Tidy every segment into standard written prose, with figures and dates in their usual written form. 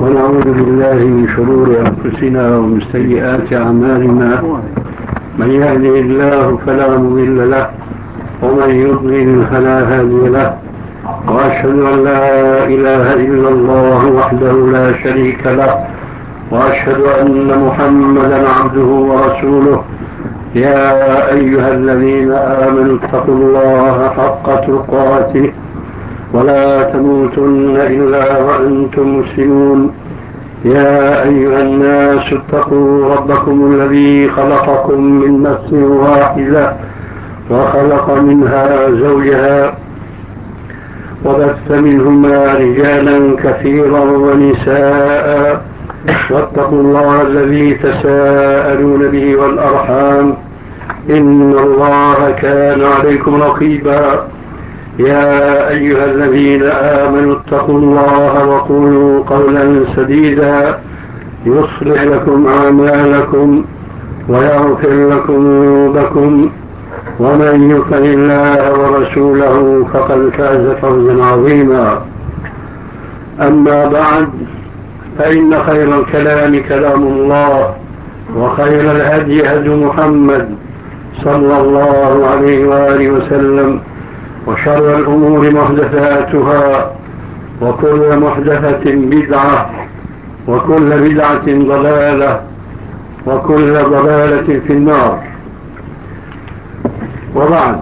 ونعوذ بالله من شرور أنفسنا ومن سيئات أعمالنا. من يهده الله فلا مضل له ومن يضلل فلا هادي له، وأشهد أن لا إله إلا الله وحده لا شريك له، وأشهد أن محمدا عبده ورسوله. يا أيها الذين آمنوا اتقوا الله حق تقاته ولا تموتن إلا وأنتم مسلمون. يا أيها الناس اتقوا ربكم الذي خلقكم من نفس واحدة وخلق منها زوجها وبث منهما رجالا كثيرا ونساء، واتقوا الله الذي تساءلون به والأرحام إن الله كان عليكم رقيبا. يا أيها الذين آمنوا اتقوا الله وقولوا قولا سديدا يصلح لكم أعمالكم ويغفر لكم ذنوبكم، ومن يطع الله ورسوله فقد فاز فوزا عظيما. أما بعد، فإن خير الكلام كلام الله، وخير الهدي هدي محمد صلى الله عليه وآله وسلم، وشر الأمور محدثاتها، وكل محدثة بدعة، وكل بدعة ضلالة، وكل ضلالة في النار. وبعد،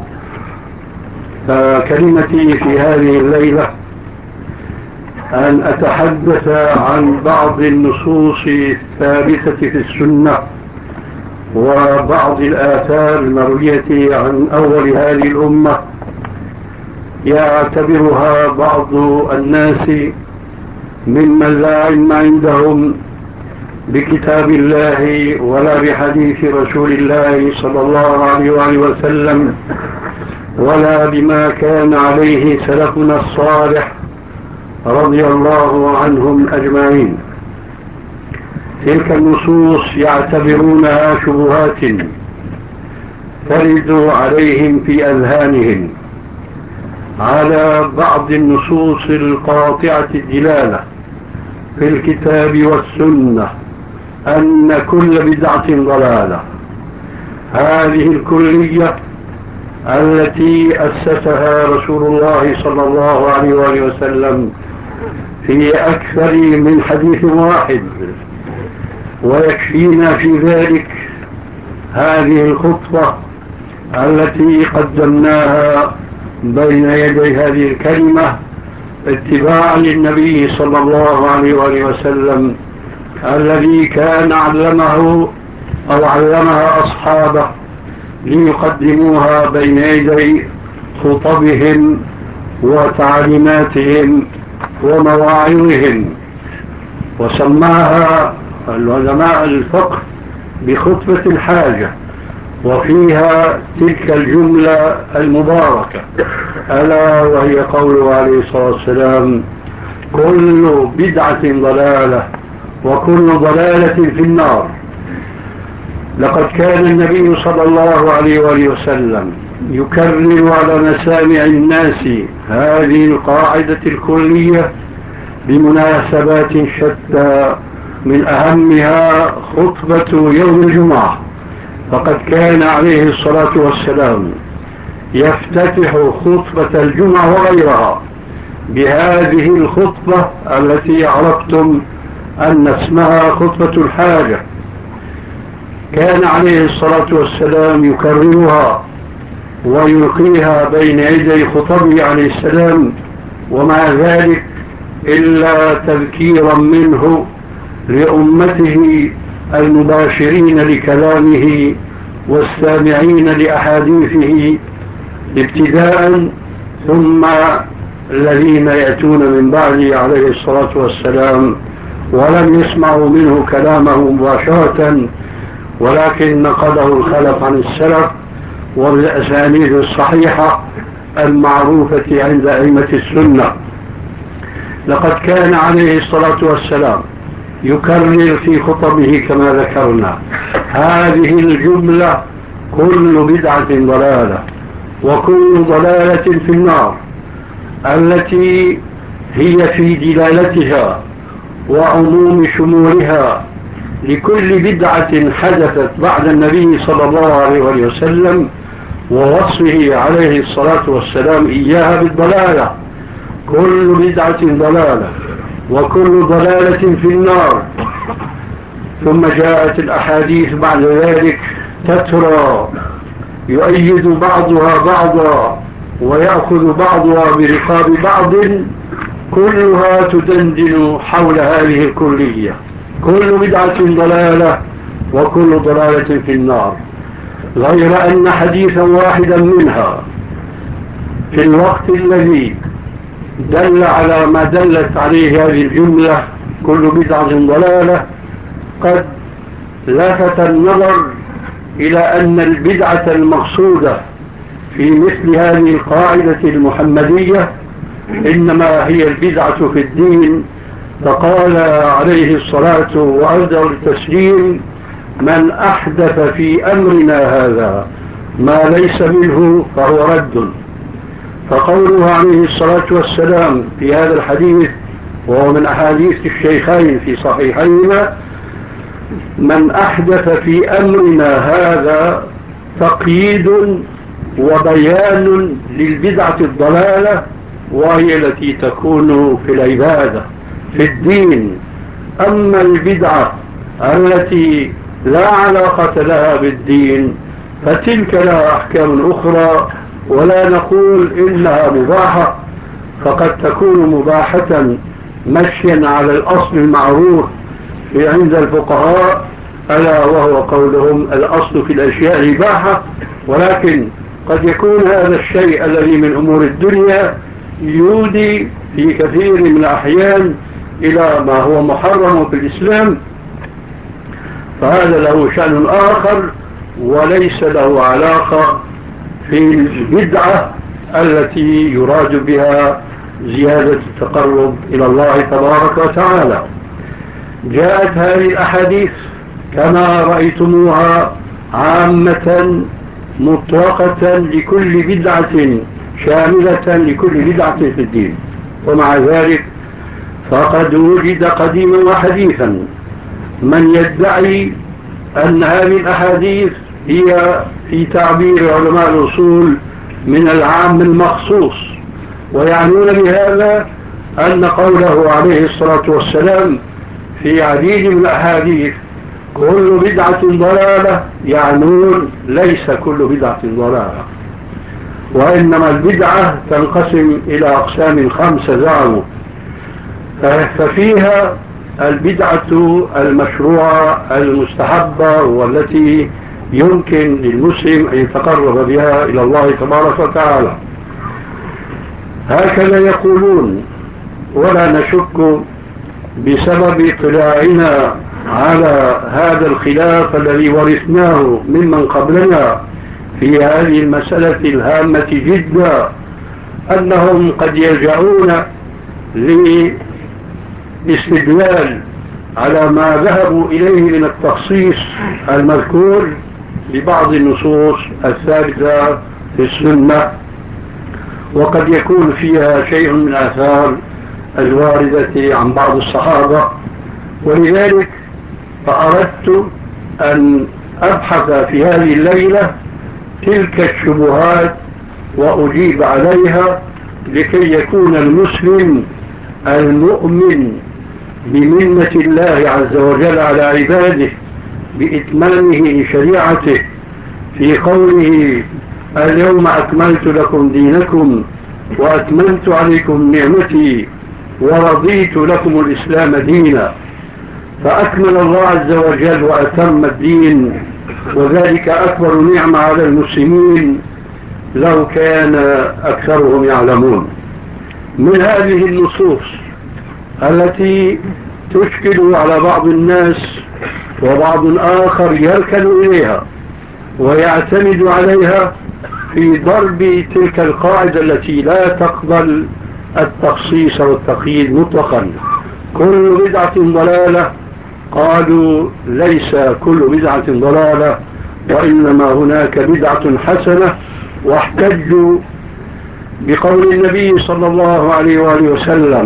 فكلمتي في هذه الليلة أن أتحدث عن بعض النصوص الثابتة في السنة وبعض الآثار المروية عن أول هذه الأمة يعتبرها بعض الناس ممن لا علم عندهم بكتاب الله ولا بحديث رسول الله صلى الله عليه وآله وسلم، ولا بما كان عليه سلفنا الصالح رضي الله عنهم أجمعين. تلك النصوص يعتبرونها شبهات ترد عليهم في أذهانهم على بعض النصوص القاطعة الدلالة في الكتاب والسنة أن كل بدعة ضلالة. هذه الكلية التي أسسها رسول الله صلى الله عليه وآله وسلم في أكثر من حديث واحد، ويكفينا في ذلك هذه الخطبة التي قدمناها بين يدي هذه الكلمة اتباعا للنبي صلى الله عليه وآله وسلم، الذي كان علمه أو علمها أصحابه ليقدموها بين يدي خطبهم وتعليماتهم ومواعظهم. وسماها العلماء الفقه بخطبة الحاجة، وفيها تلك الجملة المباركة ألا وهي قوله عليه الصلاة والسلام: كل بدعة ضلالة وكل ضلالة في النار. لقد كان النبي صلى الله عليه وآله وسلم يكرر على مسامع الناس هذه القاعدة الكلية بمناسبات شتى، من أهمها خطبة يوم الجمعة. فقد كان عليه الصلاة والسلام يفتتح خطبة الجمعة وغيرها بهذه الخطبة التي عرفتم أن اسمها خطبة الحاجة. كان عليه الصلاة والسلام يكررها ويلقيها بين يدي خطبه عليه السلام، ومع ذلك إلا تذكيرا منه لأمته المباشرين لكلامه والسامعين لأحاديثه ابتداء، ثم الذين يأتون من بعده عليه الصلاة والسلام ولم يسمعوا منه كلامه مباشرة، ولكن نقله الخلف عن السلف والأسانيد الصحيحة المعروفة عند أئمة السنة. لقد كان عليه الصلاة والسلام يكرر في خطبه كما ذكرنا هذه الجملة: كل بدعة ضلالة وكل ضلالة في النار، التي هي في دلالتها وعموم شمولها لكل بدعة حدثت بعد النبي صلى الله عليه وسلم ووصفه عليه الصلاة والسلام إياها بالضلالة. كل بدعة ضلالة وكل ضلالة في النار. ثم جاءت الأحاديث بعد ذلك تترى يؤيد بعضها بعضا ويأخذ بعضها برقاب بعض، كلها تدندن حول هذه الكلية. كل بدعة ضلالة وكل ضلالة في النار، غير أن حديثا واحدا منها في الوقت الذي دل على ما دلت عليه هذه الجملة كل بدعة ضلالة قد لفت النظر إلى أن البدعة المقصودة في مثل هذه القاعدة المحمدية إنما هي البدعة في الدين. فقال عليه الصلاة وأفضل التسليم: من أحدث في أمرنا هذا ما ليس منه فهو رد. فقوله عليه الصلاة والسلام في هذا الحديث، وهو من أحاديث الشيخين في صحيحيهما: من أحدث في أمرنا هذا تقييد وبيان للبدعة الضلالة، وهي التي تكون في العبادة في الدين. أما البدعة التي لا علاقة لها بالدين فتلك لها أحكام أخرى، ولا نقول إنها مباحة، فقد تكون مباحة مشيا على الأصل المعروف عند الفقهاء، ألا وهو قولهم الأصل في الأشياء الإباحة. ولكن قد يكون هذا الشيء الذي من أمور الدنيا يودي في كثير من الأحيان إلى ما هو محرم في الإسلام، فهذا له شأن آخر وليس له علاقة في البدعة التي يراد بها زيادة التقرب إلى الله تبارك وتعالى. جاءت هذه الأحاديث كما رأيتموها عامة مطلقة لكل بدعة، شاملة لكل بدعة في الدين، ومع ذلك فقد وجد قديما وحديثا من يدعي أن هذه الأحاديث هي في تعبير علماء الأصول من العام المخصوص، ويعنون بهذا أن قوله عليه الصلاة والسلام في عديد من الأحاديث كل بدعة ضلالة، يعنون ليس كل بدعة ضلالة، وإنما البدعة تنقسم إلى أقسام 5 زعموا. ففيها البدعة المشروعة المستحبة والتي يمكن للمسلم أن يتقرب بها إلى الله تبارك وتعالى، هكذا يقولون. ولا نشك بسبب اطلاعنا على هذا الخلاف الذي ورثناه ممن قبلنا في هذه المسألة الهامة جدا أنهم قد يلجؤون للاستدلال على ما ذهبوا إليه من التخصيص المذكور ببعض النصوص الثابتة في السنة، وقد يكون فيها شيء من آثار الواردة عن بعض الصحابة. ولذلك فأردت أن أبحث في هذه الليلة تلك الشبهات وأجيب عليها، لكي يكون المسلم المؤمن بمنة الله عز وجل على عباده بإتمامه لشريعته في قوله اليوم أكملت لكم دينكم وأتممت عليكم نعمتي ورضيت لكم الإسلام دينا. فأكمل الله عز وجل وأتم الدين، وذلك أكبر نعمة على المسلمين لو كان أكثرهم يعلمون. من هذه النصوص التي تشكل على بعض الناس وبعض آخر يركن إليها ويعتمد عليها في ضرب تلك القاعدة التي لا تقبل التخصيص والتقييد مطلقا: كل بدعة ضلالة. قالوا ليس كل بدعة ضلالة، وإنما هناك بدعة حسنة، واحتجوا بقول النبي صلى الله عليه وآله وسلم: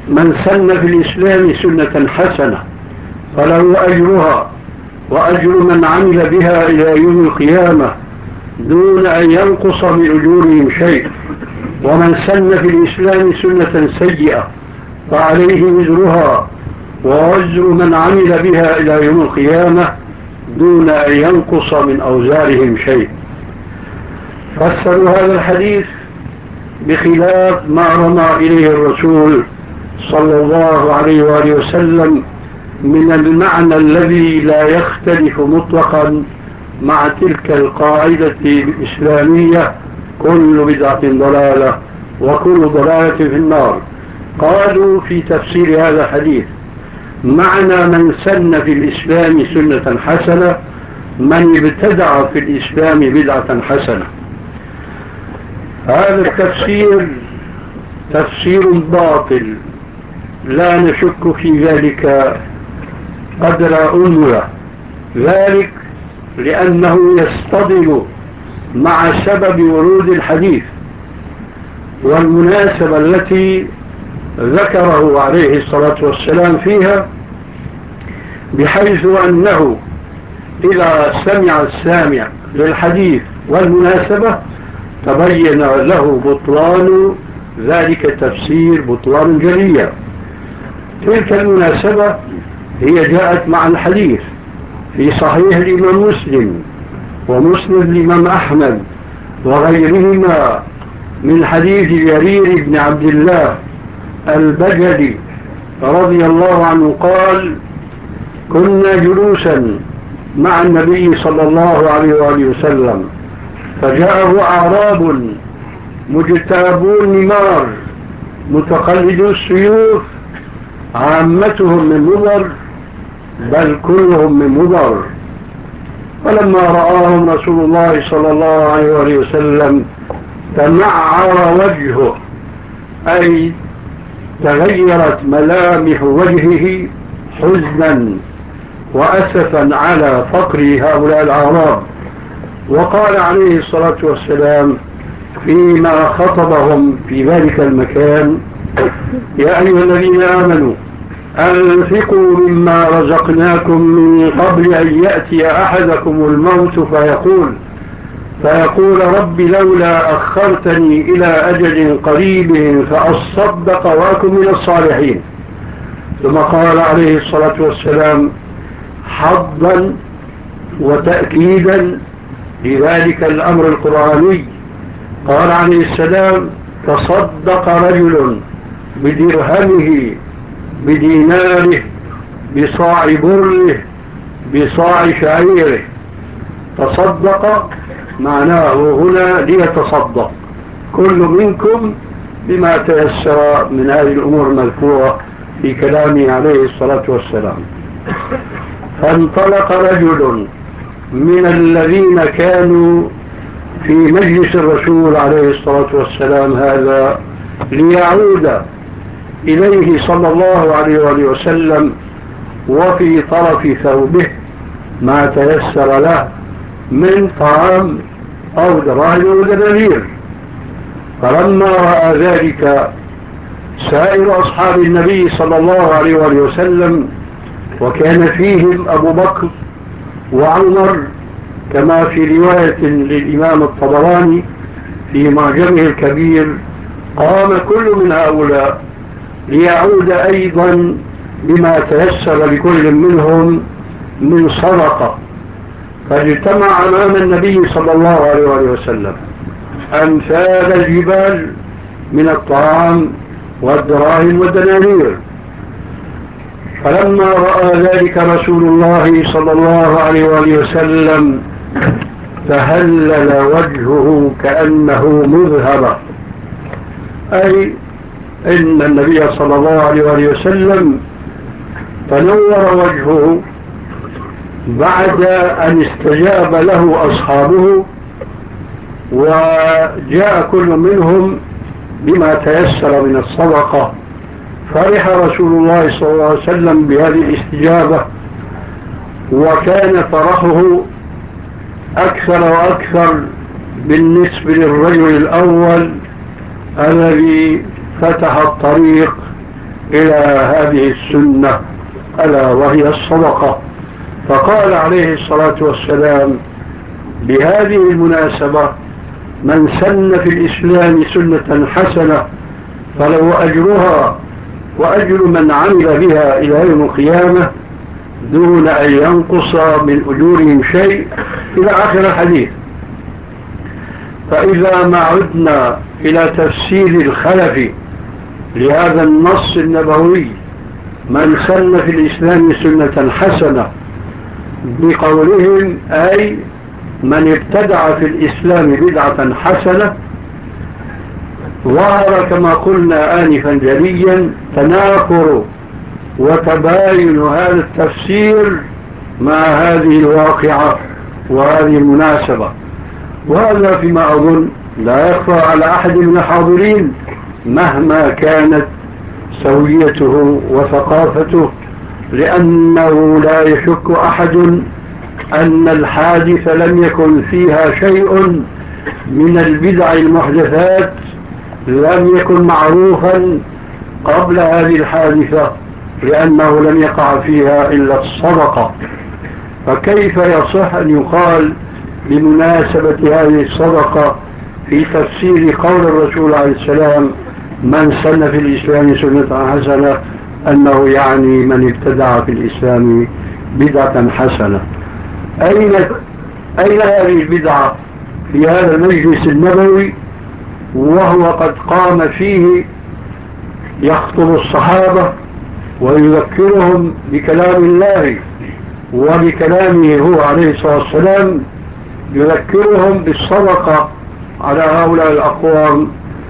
من سن في الإسلام سنة حسنة فله أجرها وأجر من عمل بها إلى يوم القيامة دون أن ينقص من أجورهم شيء، ومن سن في الإسلام سنة سيئة فعليه وزرها ووزر من عمل بها إلى يوم القيامة دون أن ينقص من أوزارهم شيء. فسروا هذا الحديث بخلاف ما رمى إليه الرسول صلى الله عليه وآله وسلم من المعنى الذي لا يختلف مطلقا مع تلك القاعدة الإسلامية: كل بدعة ضلالة وكل ضلالة في النار. قالوا في تفسير هذا الحديث: معنى من سن في الإسلام سنة حسنة من ابتدع في الإسلام بدعة حسنة. هذا التفسير تفسير باطل لا نشك في ذلك قدر أمره، ذلك لأنه يصطدم مع سبب ورود الحديث والمناسبة التي ذكره عليه الصلاة والسلام فيها، بحيث أنه إذا سمع السامع للحديث والمناسبة تبين له بطلان ذلك التفسير بطلان جليا. تلك المناسبة هي جاءت مع الحديث في صحيح الإمام مسلم ومسند الإمام أحمد وغيرهما من حديث جرير بن عبد الله البجلي رضي الله عنه قال: كنا جلوسا مع النبي صلى الله عليه وآله وسلم فجاءه أعراب مجتابو النمار متقلدو السيوف عامتهم من مضر بل كلهم من مضر، فلما رآهم رسول الله صلى الله عليه وآله وسلم تمعر وجهه، أي تغيرت ملامح وجهه حزنا وأسفا على فقر هؤلاء الأعراب، وقال عليه الصلاة والسلام فيما خطبهم في ذلك المكان: يا أيها الذين آمنوا أنفقوا مما رزقناكم من قبل أن يأتي أحدكم الموت فيقول رب لولا أخرتني إلى أجل قريب فأصدق وأكن من الصالحين. ثم قال عليه الصلاة والسلام حظا وتأكيدا لذلك الأمر القرآني، قال عليه السلام: تصدق رجل بدرهمه بديناره بصاع بره بصاع شعيره. تصدق معناه هنا ليتصدق كل منكم بما تيسر من هذه الأمور المذكورة في كلامه عليه الصلاة والسلام. فانطلق رجل من الذين كانوا في مجلس الرسول عليه الصلاة والسلام هذا ليعود إليه صلى الله عليه وآله وسلم وفي طرف ثوبه ما تيسر له من طعام أو دراهم أو دنانير. فلما رأى ذلك سائر أصحاب النبي صلى الله عليه وآله وسلم، وكان فيهم أبو بكر وعمر كما في رواية للإمام الطبراني في معجمه الكبير، قام كل من هؤلاء ليعود أيضا بما تيسر لكل منهم من صدقة، فاجتمع أمام النبي صلى الله عليه وآله وسلم أمثال الجبال من الطعام والدراهم والدنانير. فلما رأى ذلك رسول الله صلى الله عليه وآله وسلم تهلل وجهه كأنه مذهب، أي إن النبي صلى الله عليه وآله وسلم تنور وجهه بعد أن استجاب له أصحابه وجاء كل منهم بما تيسر من الصدقة. فرح رسول الله صلى الله عليه وسلم بهذه الاستجابة، وكان فرحه أكثر وأكثر بالنسبة للرجل الأول الذي فتح الطريق إلى هذه السنة ألا وهي الصدقة. فقال عليه الصلاة والسلام بهذه المناسبة: من سن في الإسلام سنة حسنة فله أجرها وأجر من عمل بها إلى يوم القيامة دون أن ينقص من أجورهم شيء، إلى آخر الحديث. فإذا ما عدنا إلى تفسير الخلف لهذا النص النبوي: من سن في الإسلام سنة حسنة، بقولهم أي من ابتدع في الإسلام بدعة حسنة، ظهر كما قلنا آنفا جليا تناقض وتباين هذا التفسير مع هذه الواقعة وهذه المناسبة. وهذا فيما أظن لا يخفى على أحد من الحاضرين مهما كانت سويته وثقافته، لأنه لا يشك أحد أن الحادث لم يكن فيها شيء من البدع المحدثات لم يكن معروفا قبل هذه الحادثة، لأنه لم يقع فيها إلا الصدقة. فكيف يصح أن يقال بمناسبة هذه الصدقة في تفسير قول الرسول عليه السلام: من سن في الإسلام سنة حسنة، أنه يعني من ابتدع في الإسلام بدعة حسنة؟ أين هذه البدعة في هذا المجلس النبوي وهو قد قام فيه يخطب الصحابة ويذكرهم بكلام الله وبكلامه هو عليه الصلاة والسلام، يذكرهم بالصدقة على هؤلاء الأقوام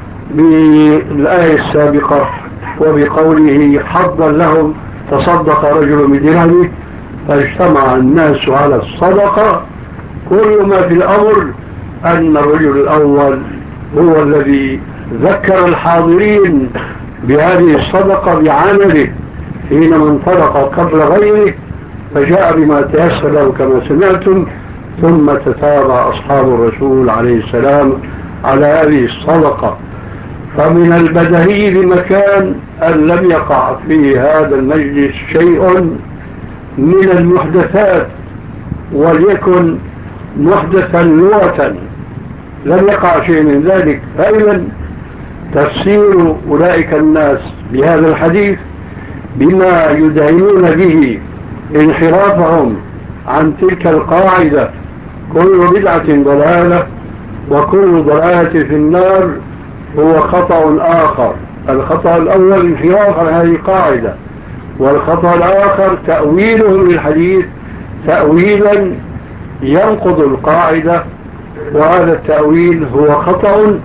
بالآية السابقة وبقوله حظا لهم: تصدق رجل بدرهمه فاجتمع الناس على الصدقة. كل ما في الأمر أن الرجل الأول هو الذي ذكر الحاضرين بهذه الصدقة بعمله حينما انطلق قبل غيره، فجاء بما تيسر له كما سمعتم، ثم تتابع أصحاب الرسول عليه السلام على هذه الصدقة. فمن البديهي بمكان أن لم يقع في هذا المجلس شيء من المحدثات، وليكن محدثا لغة، لم يقع شيء من ذلك. فإذا تفسير أولئك الناس بهذا الحديث بما يدعون به انحرافهم عن تلك القاعدة: كل بدعة ضلالة وكل ضلالة في النار، هو خطأ آخر. الخطأ الأول انحراف عن هذه القاعدة، والخطأ الآخر تأويلهم للحديث تأويلا ينقض القاعدة، وهذا التأويل هو خطأ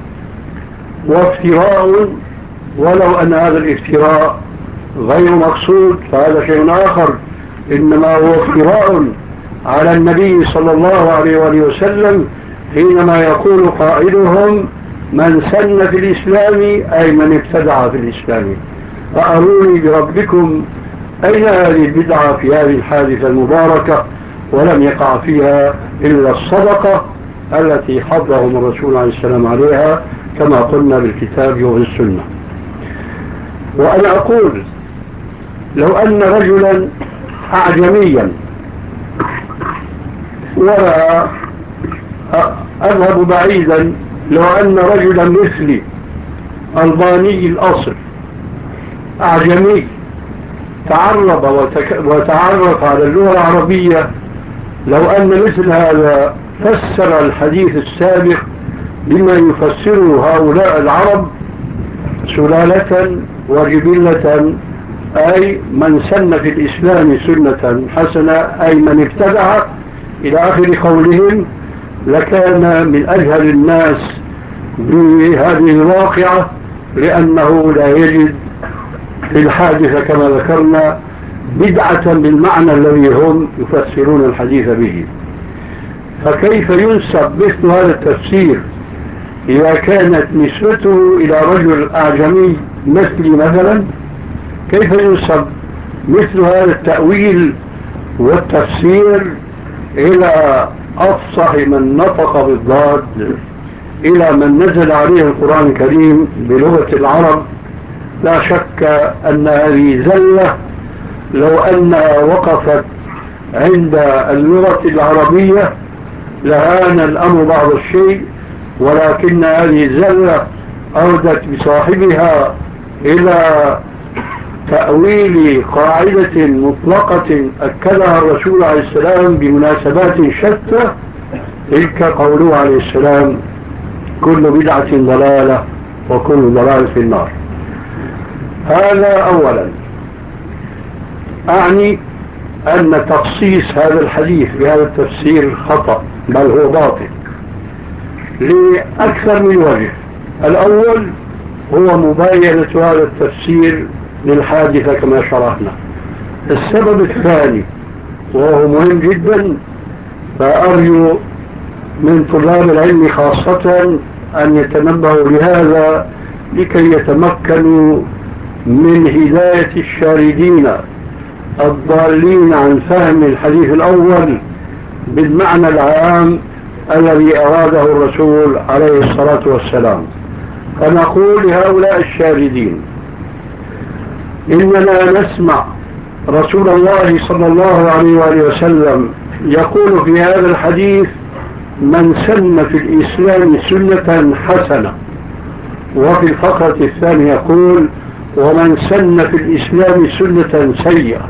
وافتراء، ولو أن هذا الافتراء غير مقصود فهذا شيء آخر، إنما هو افتراء على النبي صلى الله عليه وآله وسلم حينما يقول قائلهم: من سن في الإسلام أي من ابتدع في الإسلام. فأروني بربكم أين هذه البدعة في هذه الحادثة المباركة ولم يقع فيها إلا الصدقة التي حضهم الرسول عليه السلام عليها كما قلنا بالكتاب وبالسنة. وأنا أقول: لو أن رجلا أعجميا، ولا أذهب بعيدا، لو أن رجلا مثلي ألباني الأصل أعجمي تعرب وتعرف على اللغة العربية، لو أن مثل هذا فسر الحديث السابق بما يفسره هؤلاء العرب سلالة وجبلة، أي من سن في الإسلام سنة حسنة أي من ابتدع إلى آخر قولهم، لكان من أجهل الناس بهذه الواقعة، لأنه لا يجد في الحادثة كما ذكرنا بدعة بالمعنى الذي هم يفسرون الحديث به. فكيف ينسب مثل هذا التفسير إذا كانت نسبته إلى رجل أعجمي مثلي مثلا؟ كيف ينسب مثل هذا التأويل والتفسير إلى أفصح من نطق بالضاد، إلى من نزل عليه القرآن الكريم بلغة العرب لا شك أن هذه زلة لو أنها وقفت عند اللغة العربية لهان الأمر بعض الشيء، ولكن هذه الزلة أودت بصاحبها إلى تأويل قاعدة مطلقة أكدها الرسول عليه السلام بمناسبات شتى، تلك قوله عليه السلام: كل بدعة ضلالة وكل ضلال في النار. هذا أولا. أعني أن تخصيص هذا الحديث بهذا التفسير خطأ، بل هو باطل لأكثر من وجه. الأول هو مباينة هذا التفسير للحادثة كما شرحنا. السبب الثاني وهو مهم جدا، فأرجو من طلاب العلم خاصة أن يتنبهوا لهذا لكي يتمكنوا من هداية الشاردين الضالين عن فهم الحديث الأول بالمعنى العام الذي أراده الرسول عليه الصلاة والسلام. فنقول لهؤلاء الشاردين: إننا نسمع رسول الله صلى الله عليه وآله وسلم يقول في هذا الحديث: من سن في الإسلام سنة حسنة. وفي الفقرة الثانية يقول: ومن سن في الإسلام سنة سيئة.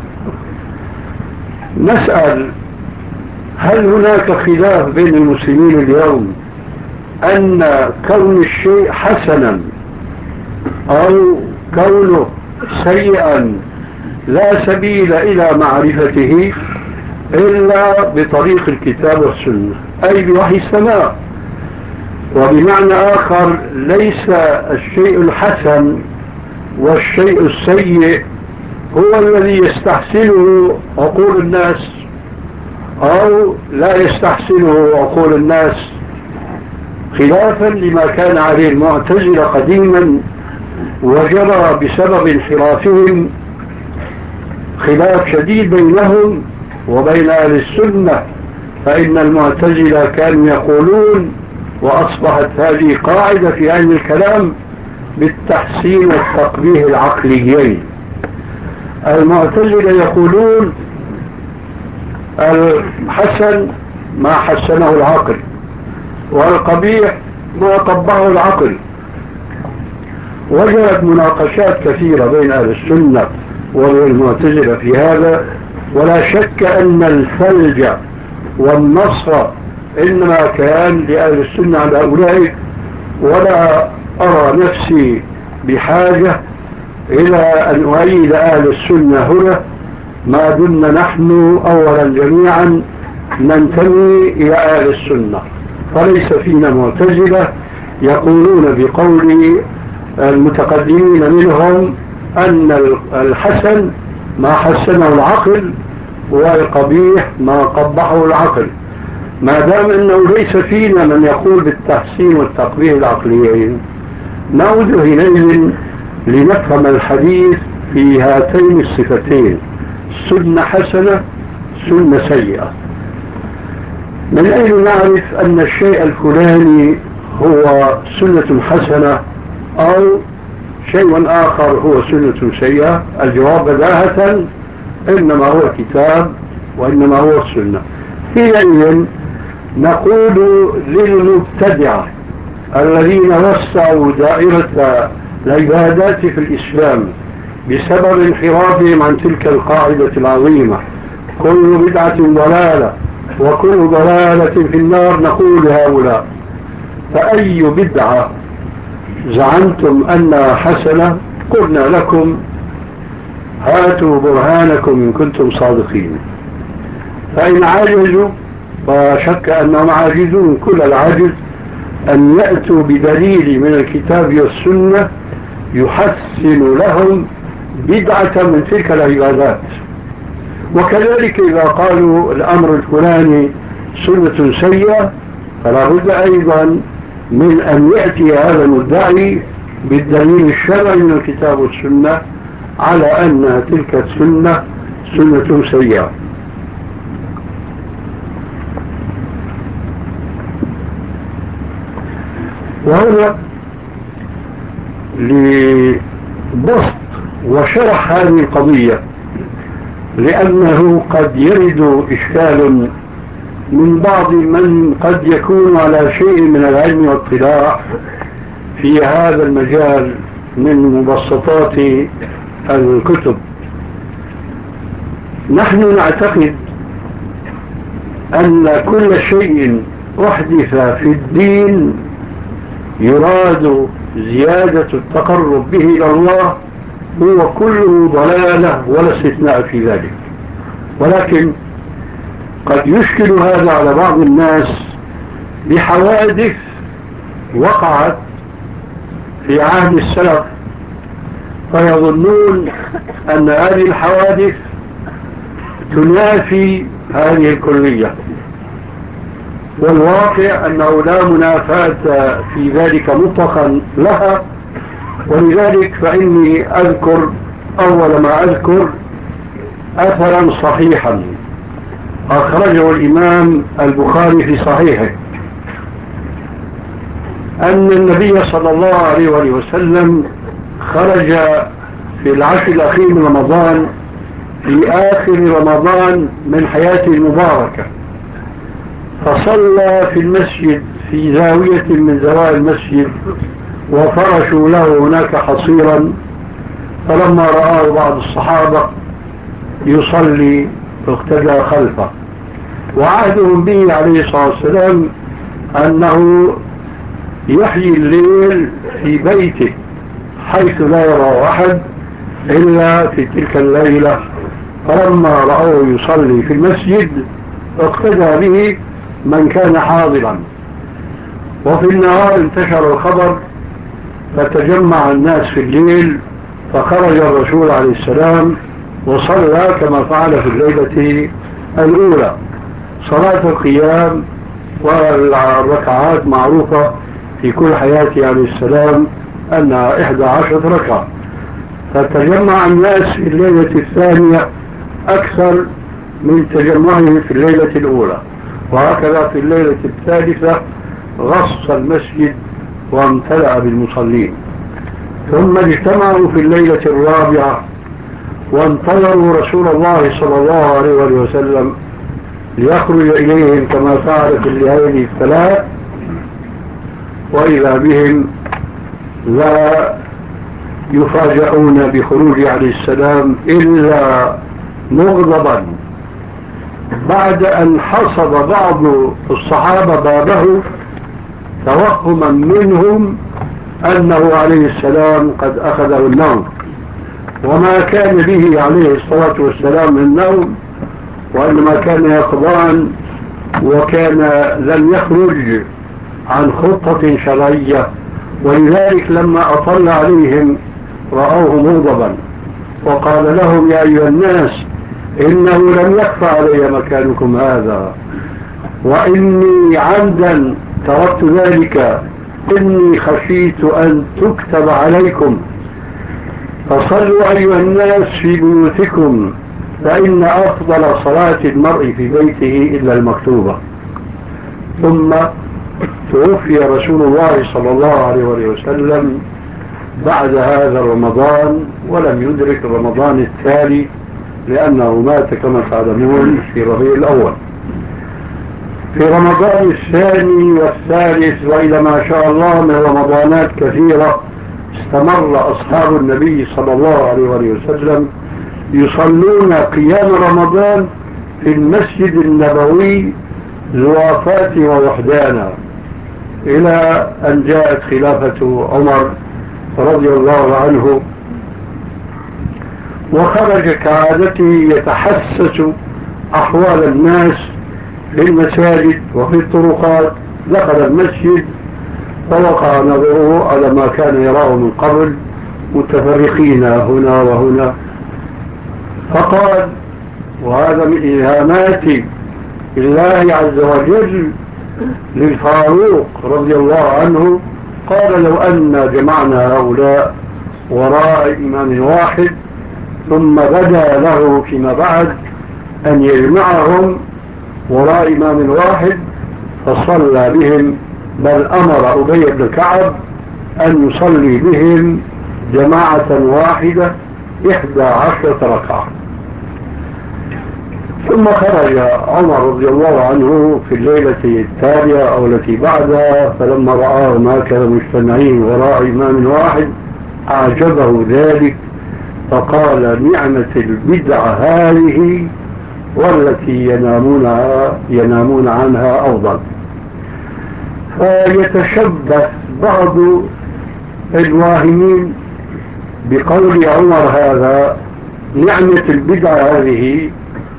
نسأل: هل هناك خلاف بين المسلمين اليوم أن كون الشيء حسنا أو كونه سيئا لا سبيل إلى معرفته إلا بطريق الكتاب والسنة، أي بوحي السماء؟ وبمعنى آخر، ليس الشيء الحسن والشيء السيء هو الذي يستحسنه عقول الناس أو لا يستحسنه عقول الناس، خلافا لما كان عليه المعتزلة قديما، وجرى بسبب انحرافهم خلاف شديد بينهم وبين أهل السنة. فإن المعتزلة كانوا يقولون، وأصبحت هذه قاعدة في علم الكلام، بالتحسين والتقبيح العقليين. المعتزلة يقولون الحسن ما حسنه العقل، والقبيح ما قبحه العقل. وجدت مناقشات كثيرة بين أهل السنة وبين المعتزلة في هذا، ولا شك أن الفلج والنصر إنما كان لأهل السنة على أولئك، ولا أرى نفسي بحاجة إلى أن أؤيد أهل السنة هنا، ما دمنا نحن أولا جميعا ننتمي إلى أهل السنة. فليس فينا معتزلة يقولون بقول المتقدمين منهم أن الحسن ما حسنه العقل والقبيح ما قبحه العقل. ما دام أنه ليس فينا من يقول بالتحسين والتقبيح العقليين، نعود حينئذ لنفهم الحديث في هاتين الصفتين: سنة حسنة، سنة سيئة. من أين نعرف أن الشيء الفلاني هو سنة حسنة أو شيء آخر هو سنة سيئة؟ الجواب بداهة: إنما هو كتاب وإنما هو السنة. حينئذ نقول للمبتدعة الذين وسعوا دائرة العبادات في الإسلام بسبب انحرافهم عن تلك القاعدة العظيمة: كل بدعة ضلالة وكل ضلالة في النار، نقول لهؤلاء: فأي بدعة زعمتم أنها حسنة؟ قلنا لكم: هاتوا برهانكم إن كنتم صادقين. فإن عجزوا، فشك أنهم عاجزون كل العجز، أن يأتوا بدليل من الكتاب والسنة يحسن لهم بدعة من تلك العبادات. وكذلك إذا قالوا الأمر الفلاني سنة سيئة، فلا بد أيضا من أن يأتي هذا المدعي بالدليل الشرعي من الكتاب والسنة على أن تلك السنة سنة سيئة. وهنا بسط وشرح هذه القضية، لأنه قد يرد إشكال من بعض من قد يكون على شيء من العلم والاطلاع في هذا المجال من مبسطات الكتب. نحن نعتقد أن كل شيء أحدث في الدين يراد زيادة التقرب به إلى الله هو كله ضلالة ولا استثناء في ذلك، ولكن قد يشكل هذا على بعض الناس بحوادث وقعت في عهد السلف، فيظنون أن هذه الحوادث تنافي هذه الكلية، والواقع أنه لا منافاة في ذلك مطلقا لها. ولذلك فإني أذكر أول ما أذكر أثرا صحيحا أخرجه الإمام البخاري في صحيحه، أن النبي صلى الله عليه وسلم خرج في العشر الأخير من رمضان في آخر رمضان من حياته المباركة، فصلى في المسجد في زاوية من زوايا المسجد وفرشوا له هناك حصيرا، فلما رآه بعض الصحابة يصلي اقتدى خلفه، وعهدهم به عليه الصلاة والسلام أنه يحيي الليل في بيته حيث لا يرى أحد إلا في تلك الليلة، فلما رأوه يصلي في المسجد اقتدى به من كان حاضرا. وفي النهار انتشر الخبر فتجمع الناس في الليل، فخرج الرسول عليه السلام وصلى كما فعل في الليلة الأولى صلاة القيام، والركعات معروفة في كل حياته عليه السلام أنها 11 ركعة، فتجمع الناس في الليلة الثانية أكثر من تجمعهم في الليلة الأولى، وهكذا في الليلة الثالثة غص المسجد وامتلأ بالمصلين، ثم اجتمعوا في الليلة الرابعة وانتظروا رسول الله صلى الله عليه وسلم ليخرج إليهم كما فعل في الليالي الثلاث، وإذا بهم لا يفاجئون بخروج عليه السلام إلا مغضبا بعد أن حصب بعض الصحابة بابه توهما منهم أنه عليه السلام قد أخذه النوم، وما كان به عليه الصلاة والسلام من نوم، وإنما كان يقظان وكان لم يخرج عن خطة شرعية. ولذلك لما أطل عليهم رأوه مغضبا وقال لهم يا أيها الناس إنه لم يخفى علي مكانكم هذا، وإني عمدا تركت ذلك، إني خشيت أن تكتب عليكم، فصلوا أيها الناس في بيوتكم، فإن أفضل صلاة المرء في بيته إلا المكتوبة. ثم توفي رسول الله صلى الله عليه وسلم بعد هذا رمضان، ولم يدرك رمضان التالي لأنه مات كما تعلمون في ربيع الأول. في رمضان الثاني والثالث وإلى ما شاء الله من رمضانات كثيرة استمر أصحاب النبي صلى الله عليه وسلم يصلون قيام رمضان في المسجد النبوي زوافات ووحدانا، إلى أن جاءت خلافة عمر رضي الله عنه، وخرج كعادته يتحسس أحوال الناس في المساجد وفي الطرقات، دخل المسجد فوقع نظره على ما كان يراه من قبل متفرقين هنا وهنا، فقال، وهذا من إلهامات الله عز وجل للفاروق رضي الله عنه، قال لو أن جمعنا هؤلاء وراء إمام واحد ثم بدا له فيما بعد أن يجمعهم وراء إمام واحد فصلى بهم، بل أمر أبي بن كعب أن يصلي بهم جماعة واحدة 11 ركعة. ثم خرج عمر رضي الله عنه في الليلة التالية أو التي بعدها، فلما رآهم هكذا مجتمعين وراء إمام واحد أعجبه ذلك، فقال: نعمة البدعة هذه والتي ينامون عنها أفضل. فيتشبه بعض الواهمين بقول عمر هذا نعمة البدعة هذه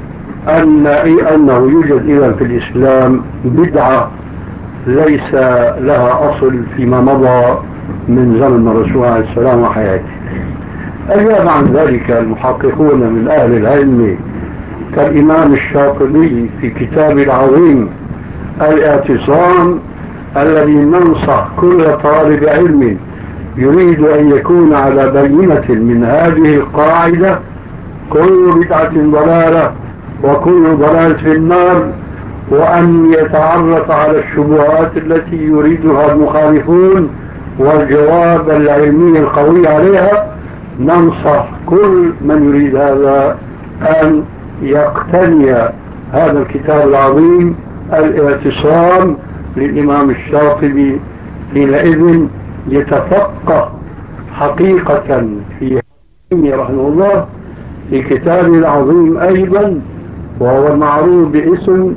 أنه يوجد إذا في الإسلام بدعة ليس لها أصل فيما مضى من زمن الرسول عليه السلام وحياته. أجاب عن ذلك المحققون من أهل العلم كالإمام الشاطبي في كتابه العظيم الاعتصام، الذي ننصح كل طالب علم يريد أن يكون على بينة من هذه القاعدة: كل بدعة ضلالة وكل ضلال في النار، وأن يتعرف على الشبهات التي يريدها المخالفون والجواب العلمي القوي عليها. ننصح كل من يريد هذا أن يقتني هذا الكتاب العظيم الاعتصام للإمام الشاطبي، حينئذ يتفقه حقيقة في رحمه الله في كتابه العظيم أيضا، وهو معروف باسم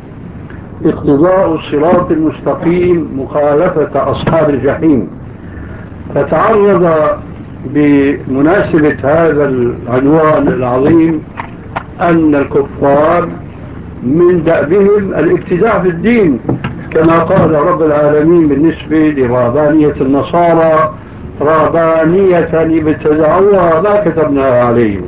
اقتضاء الصراط المستقيم مخالفة أصحاب الجحيم. فتعرض بمناسبة هذا العنوان العظيم أن الكفار من دأبهم الابتداع في الدين، كما قال رب العالمين بالنسبة لرهبانية النصارى: رهبانية ابتدعوها ما كتبناها عليهم.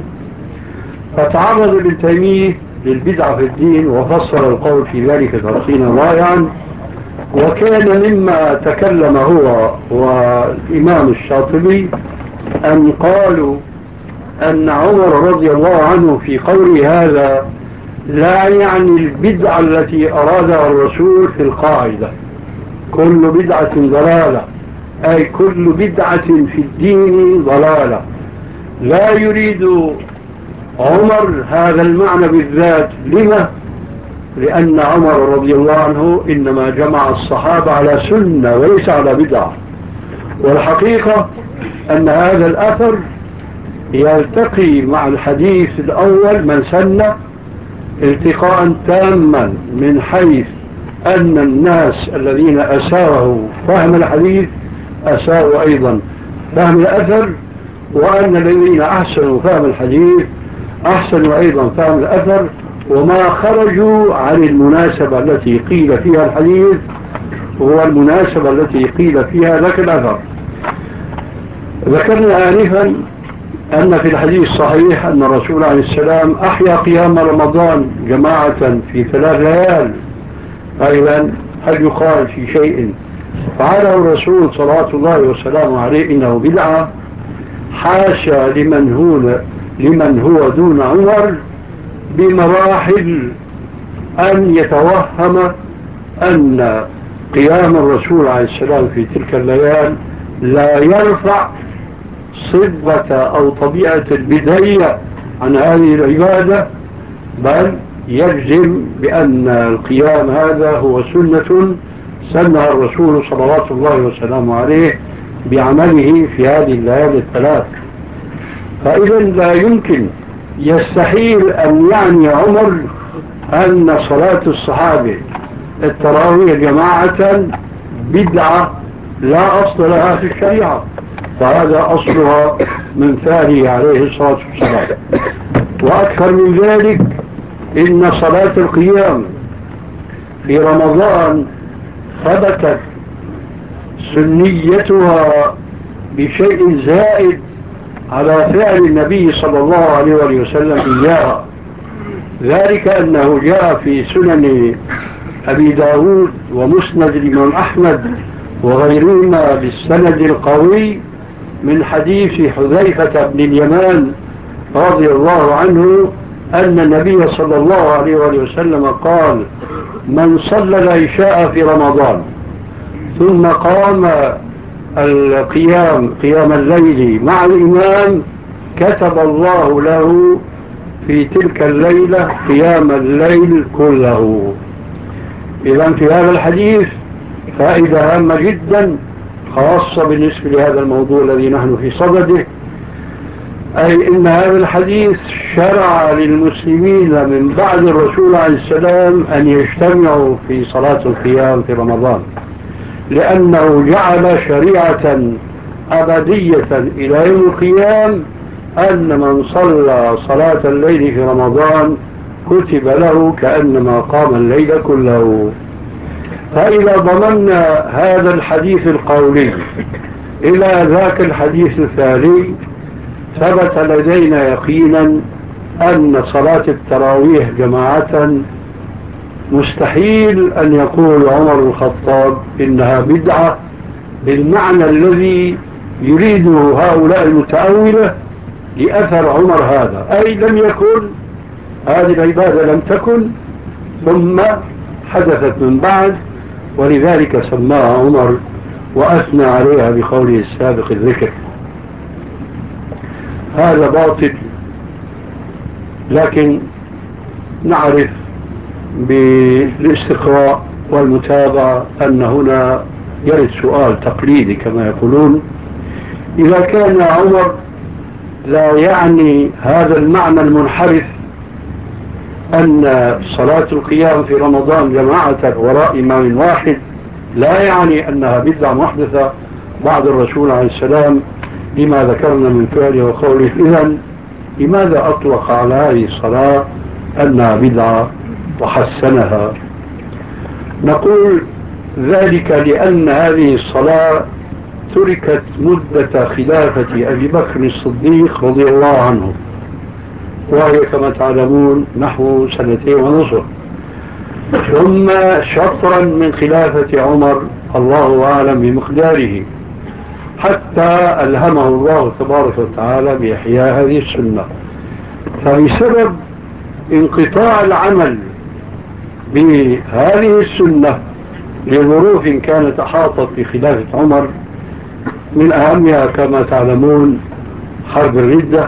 فتعرض ابن تيمية للبدعة في الدين وفصل القول في ذلك تفصيلا رائعا. وكان مما تكلم هو والإمام الشاطبي أن قالوا أن عمر رضي الله عنه في قوله هذا لا يعني البدعة التي أرادها الرسول في القاعدة كل بدعة ضلالة، أي كل بدعة في الدين ضلالة. لا يريد عمر هذا المعنى بالذات. لما؟ لأن عمر رضي الله عنه إنما جمع الصحابة على سنة وليس على بدعة. والحقيقة أن هذا الأثر يلتقي مع الحديث الأول من سن التقاء تاما، من حيث أن الناس الذين أساءوا فهم الحديث أساءوا أيضا فهم الأثر، وأن الذين أحسنوا فهم الحديث أحسنوا أيضا فهم الأثر، وما خرجوا عن المناسبة التي قيل فيها الحديث هو المناسبة التي قيل فيها ذاك الأثر. ذكرنا آنفا أن في الحديث الصحيح أن الرسول عليه السلام أحيا قيام رمضان جماعة في 3 ليال. أيضا هل يقال في شيء فعله الرسول صلوات الله وسلامه عليه إنه بدعة؟ حاشا لمن هو دون عمر بمراحل أن يتوهم أن قيام الرسول عليه السلام في تلك الليال لا يرفع صفة أو طبيعة البداية عن هذه العبادة، بل يجزم بأن القيام هذا هو سنة سنها الرسول صلوات الله وسلامه عليه بعمله في هذه الليالي 3. فإذا لا يمكن، يستحيل أن يعني عمر أن صلاة الصحابة التراويح جماعة بدعة لا أصل لها في الشريعة، فهذا أصلها من فعله عليه الصلاة والسلام. وأكثر من ذلك، إن صلاة القيام في رمضان ثبتت سنيتها بشيء زائد على فعل النبي صلى الله عليه وسلم إياها. ذلك أنه جاء في سنن أبي داود ومسند الإمام أحمد وغيرهما بالسند القوي من حديث حذيفة بن اليمان رضي الله عنه أن النبي صلى الله عليه وسلم قال: من صلى العشاء في رمضان ثم قام قيام الليل مع الإمام كتب الله له في تلك الليلة قيام الليل كله. إذا في هذا الحديث فائدة هامة جدا خاصة بالنسبة لهذا الموضوع الذي نحن في صدده، أي إن هذا الحديث شرع للمسلمين من بعد الرسول عليه السلام أن يجتمعوا في صلاة القيام في رمضان، لأنه جعل شريعة أبدية إلى يوم القيام أن من صلى صلاة الليل في رمضان كتب له كأنما قام الليل كله. فإذا ضمننا هذا الحديث القولي إلى ذاك الحديث الثاني ثبت لدينا يقينا أن صلاة التراويح جماعة مستحيل أن يقول عمر بن الخطاب إنها بدعة بالمعنى الذي يريده هؤلاء المتأولة لأثر عمر هذا، أي لم يكن هذه العبادة، لم تكن ثم حدثت من بعد، ولذلك سماها عمر وأثنى عليها بقوله السابق الذكر. هذا باطل، لكن نعرف بالاستقراء والمتابعة أن هنا يرد سؤال تقليدي كما يقولون: إذا كان عمر لا يعني هذا المعنى المنحرف أن صلاة القيام في رمضان جماعة وراء إمام واحد لا يعني أنها بدعة محدثة بعد الرسول عليه السلام لما ذكرنا من فعله وقوله، إذن لماذا أطلق على هذه الصلاة أنها بدعة وحسنها؟ نقول ذلك لأن هذه الصلاة تركت مدة خلافة أبي بكر الصديق رضي الله عنه، وهي كما تعلمون نحو 2.5 سنين، ثم شطرا من خلافة عمر الله أعلم بمقداره، حتى ألهمه الله تبارك وتعالى بإحياء هذه السنة. فبسبب انقطاع العمل بهذه السنة لظروف كانت أحاطت بخلافة عمر، من أهمها كما تعلمون حرب الردة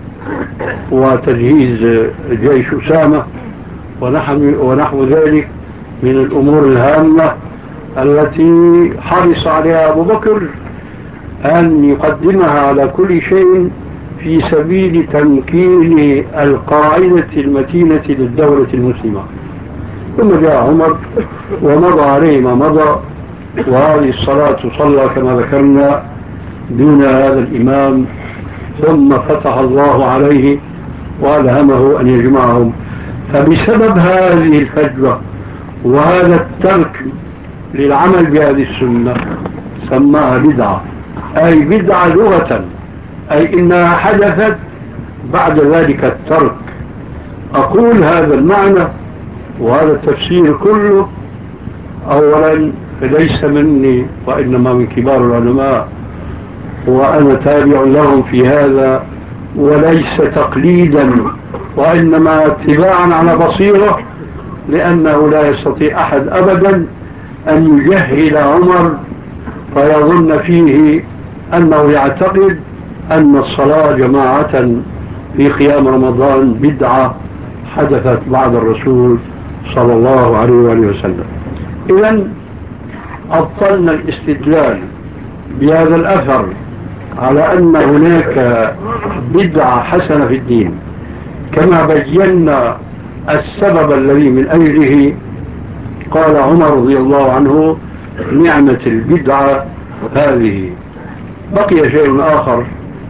وتجهيز جيش أسامة ونحو ذلك من الأمور الهامة التي حرص عليها أبو بكر أن يقدمها على كل شيء في سبيل تمكين القاعدة المتينة للدولة المسلمة. ثم جاء عمر ومضى عليه ما مضى، وهذه الصلاة صلى كما ذكرنا دون هذا الإمام، ثم فتح الله عليه وألهمه أن يجمعهم. فبسبب هذه الفجوة وهذا الترك للعمل بهذه السنة سماها بدعة، أي بدعة لغة، أي إنها حدثت بعد ذلك الترك. أقول هذا المعنى وهذا التفسير كله أولا ليس مني وإنما من كبار العلماء، وأنا تابع لهم في هذا، وليس تقليدا وإنما اتباعا على بصيرة، لأنه لا يستطيع أحد أبدا أن يجهل عمر فيظن فيه أنه يعتقد أن الصلاة جماعة في قيام رمضان بدعة حدثت بعد الرسول صلى الله عليه وآله وسلم. إذن أبطلنا الاستدلال بهذا الأثر على أن هناك بدعة حسنة في الدين، كما بينا السبب الذي من أجله قال عمر رضي الله عنه: نعمة البدعة هذه. بقي شيء آخر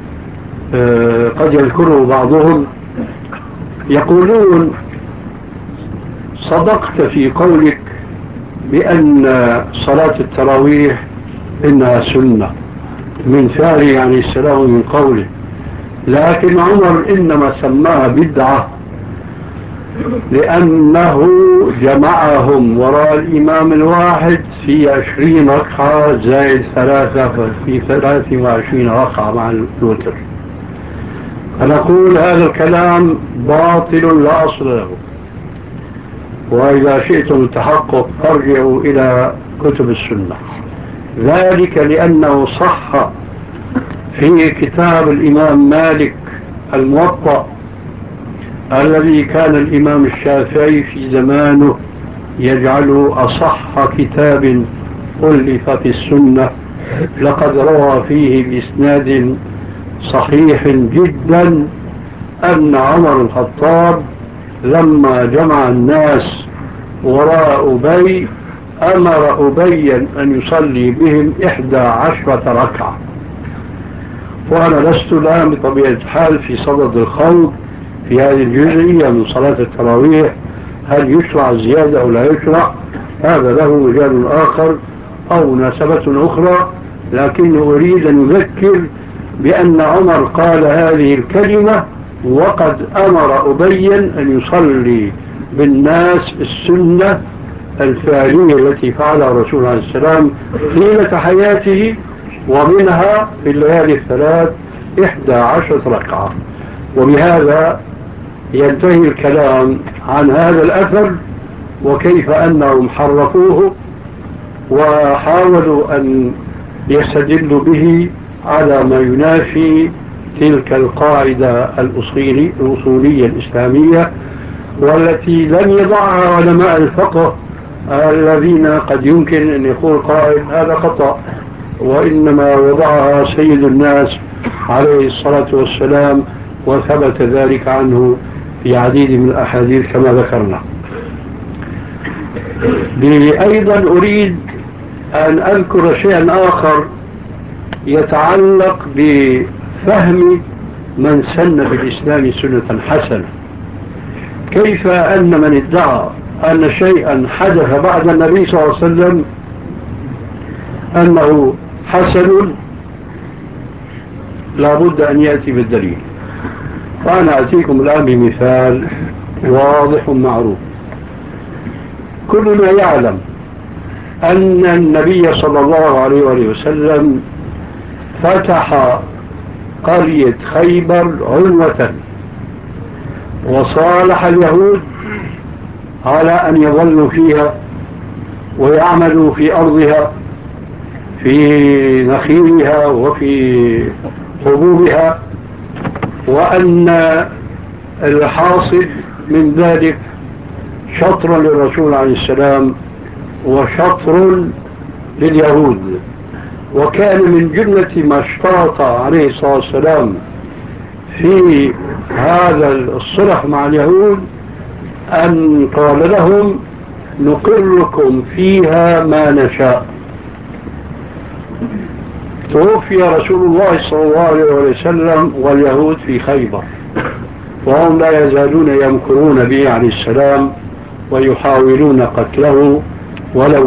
قد يذكره بعضهم، يقولون: صدقت في قولك بأن صلاة التراويح إنها سنة من فعله عليه السلام من قوله، لكن عمر إنما سماها بدعة لأنه جمعهم وراء الإمام الواحد في 20 ركعة زائد 3 في 23 ركعة مع الوتر. فنقول هذا الكلام باطل لا أصل له، وإذا شئتم التحقق فارجعوا إلى كتب السنة. ذلك لأنه صح في كتاب الإمام مالك الموطأ الذي كان الإمام الشافعي في زمانه يجعله أصح كتاب ألف في السنة، لقد روى فيه بإسناد صحيح جدا أن عمر الخطاب لما جمع الناس وراء أبي أمر أبيا أن يصلي بهم 11 ركعة. وأنا لست الآن بطبيعة الحال في صدد الخوض في هذه الجزئية من صلاة التراويح، هل يشرع زيادة أو لا يشرع؟ هذا له مجال آخر أو مناسبة أخرى، لكن أريد أن أذكر بأن عمر قال هذه الكلمة وقد أمر أبيا أن يصلي بالناس السنة الفعلية التي فعلها الرسول عليه السلام طيلة حياته، ومنها في الليالي الثلاث 11 ركعة. وبهذا ينتهي الكلام عن هذا الأثر وكيف أنهم حرفوه وحاولوا أن يستدلوا به على ما ينافي تلك القاعدة الأصولية الإسلامية، والتي لم يضعها علماء الفقه الذين قد يمكن أن يقول قائل هذا خطأ، وإنما وضعها سيد الناس عليه الصلاة والسلام، وثبت ذلك عنه في عديد من الأحاديث كما ذكرنا. أيضا أريد أن أذكر شيئا آخر يتعلق بفهم من سن بالإسلام سنة حسنة. كيف أن من ادعى أن شيئا حدث بعد النبي صلى الله عليه وسلم أنه حسن لابد أن يأتي بالدليل. وأنا أتيكم الآن بمثال واضح معروف. كلنا يعلم أن النبي صلى الله عليه وسلم فتح قرية خيبر عنوة وصالح اليهود على أن يظلوا فيها ويعملوا في أرضها في نخيلها وفي حبوبها، وأن الحاصل من ذلك شطر للرسول عليه السلام وشطر لليهود. وكان من جملة ما اشترط عليه الصلاة والسلام في هذا الصلح مع اليهود أن قال لهم نقركم فيها ما نشاء. توفي رسول الله صلى الله عليه وسلم واليهود في خيبر، وهم لا يزالون يمكرون به عليه السلام ويحاولون قتله ولو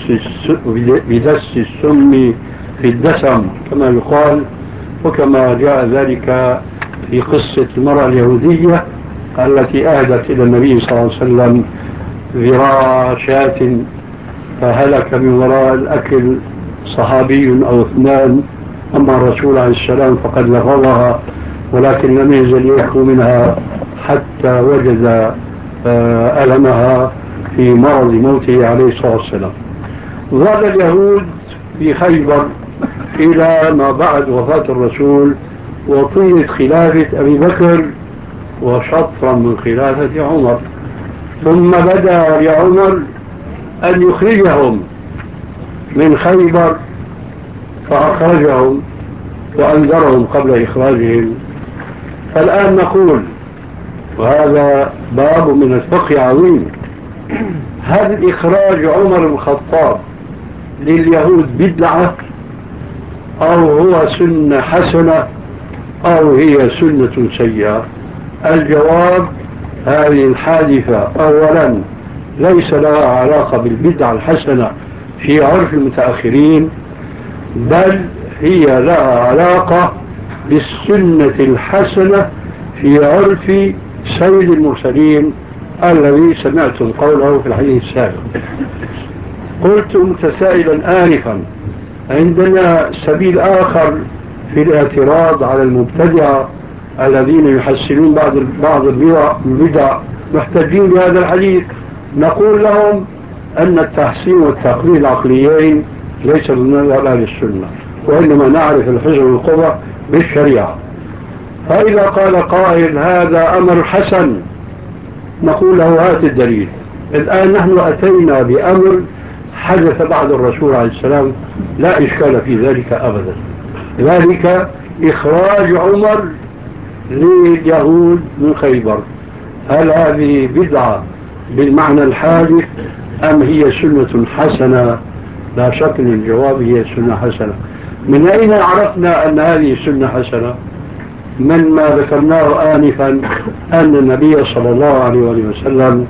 بدس السم في الدسم كما يقال، وكما جاء ذلك في قصة المرأة اليهودية التي أهدت إلى النبي صلى الله عليه وسلم ذراع شاة فهلك من وراء الأكل صحابي أو اثنان، أما الرسول عليه السلام فقد لفظها ولكن لم يزل يأكل منها حتى وجد ألمها في مرض موته عليه الصلاة والسلام. ظل اليهود في خيبر إلى ما بعد وفاة الرسول وطيلة خلافة أبي بكر وشطرا من خلافة عمر، ثم بدأ لعمر أن يخرجهم من خيبر فأخرجهم وأنذرهم قبل إخراجهم. فالآن نقول، وهذا باب من الفقه عظيم، هل إخراج عمر بن الخطاب لليهود بدعة أو هو سنة حسنة أو هي سنة سيئة؟ الجواب هذه الحادثة أولا ليس لها علاقة بالبدعة الحسنة في عرف المتأخرين، بل هي لها علاقة بالسنة الحسنة في عرف سيد المرسلين الذي سمعتم قوله في الحديث السابق. قلت متسائلا آنفا عندنا سبيل آخر في الاعتراض على المبتدعة الذين يحسنون بعض البدع محتاجين لهذا الحديث. نقول لهم أن التحسين والتقليد العقليين ليس من أهل السنة، وإنما نعرف الحزب والقوة بالشريعة. فإذا قال قائل هذا أمر حسن نقول له هات الدليل. الآن نحن أتينا بأمر حدث بعد الرسول عليه السلام، لا إشكال في ذلك أبدا، ذلك إخراج عمر لليهود من خيبر. هل هذه بدعة بالمعنى الحادث أم هي سنة حسنة؟ لا شك أن الجواب هي سنة حسنة. من أين عرفنا أن هذه سنة حسنة؟ من ما ذكرناه آنفا أن النبي صلى الله عليه وسلم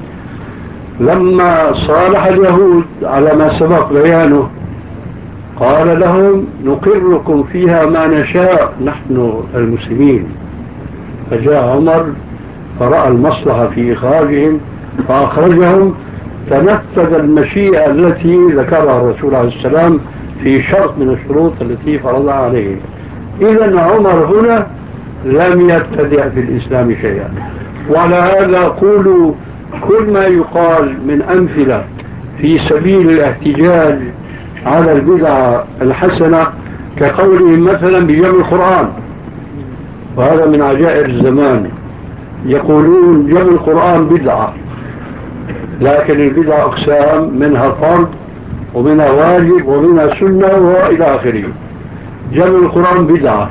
لما صالح اليهود على ما سبق بيانه قال لهم نقركم فيها ما نشاء نحن المسلمين. فجاء عمر فرأى المصلحة في إخراجهم فأخرجهم، تنفذ المشيئة التي ذكرها الرسول عليه السلام في شرط من الشروط التي فرضها عليه. إذن عمر هنا لم يبتدع في الإسلام شيئا. وعلى هذا أقول كل ما يقال من أمثلة في سبيل الاحتجاج على البدعة الحسنة كقولهم مثلا بجمع القرآن، وهذا من عجائب الزمان، يقولون جمع القرآن بدعة، لكن البدعة أقسام، منها فرض ومنها واجب ومنها سنة وإلى آخره. جمع القرآن بدعة،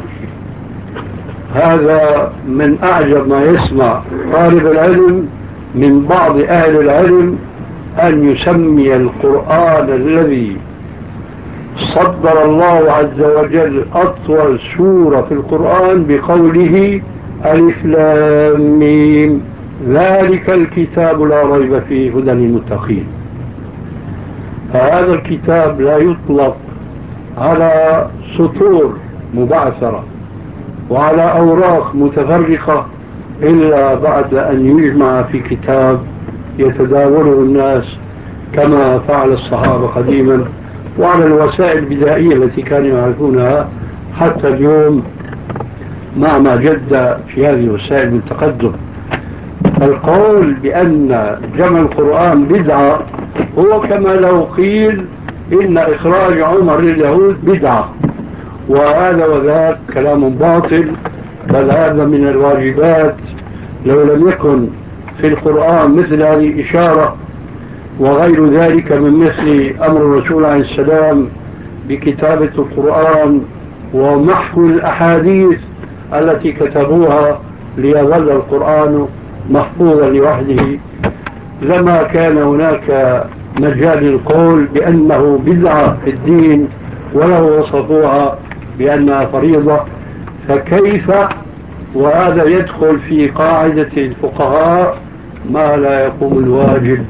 هذا من أعجب ما يسمع طالب العلم من بعض أهل العلم أن يسمي القرآن الذي صدر الله عز وجل أطول سورة في القرآن بقوله ألف لام ميم ذلك الكتاب لا ريب فيه هدى للمتقين. فهذا الكتاب لا يطلق على سطور مبعثرة وعلى أوراق متفرقة إلا بعد أن يجمع في كتاب يتداوله الناس كما فعل الصحابة قديما، وعلى الوسائل البدائية التي كانوا يعرفونها حتى اليوم مع ما جد في هذه الوسائل من تقدم. القول بأن جمع القرآن بدعة هو كما لو قيل إن إخراج عمر لليهود بدعة، وهذا وذاك كلام باطل، بل هذا من الواجبات. لو لم يكن في القرآن مثل هذه الإشارة وغير ذلك من مثل أمر الرسول عليه السلام بكتابة القرآن ومحو الأحاديث التي كتبوها ليظل القرآن محفوظا لوحده، لما كان هناك مجال للقول بأنه بدعة في الدين ولو وصفوها بأنها فريضة. فكيف وهذا يدخل في قاعدة الفقهاء ما لا يقوم الواجب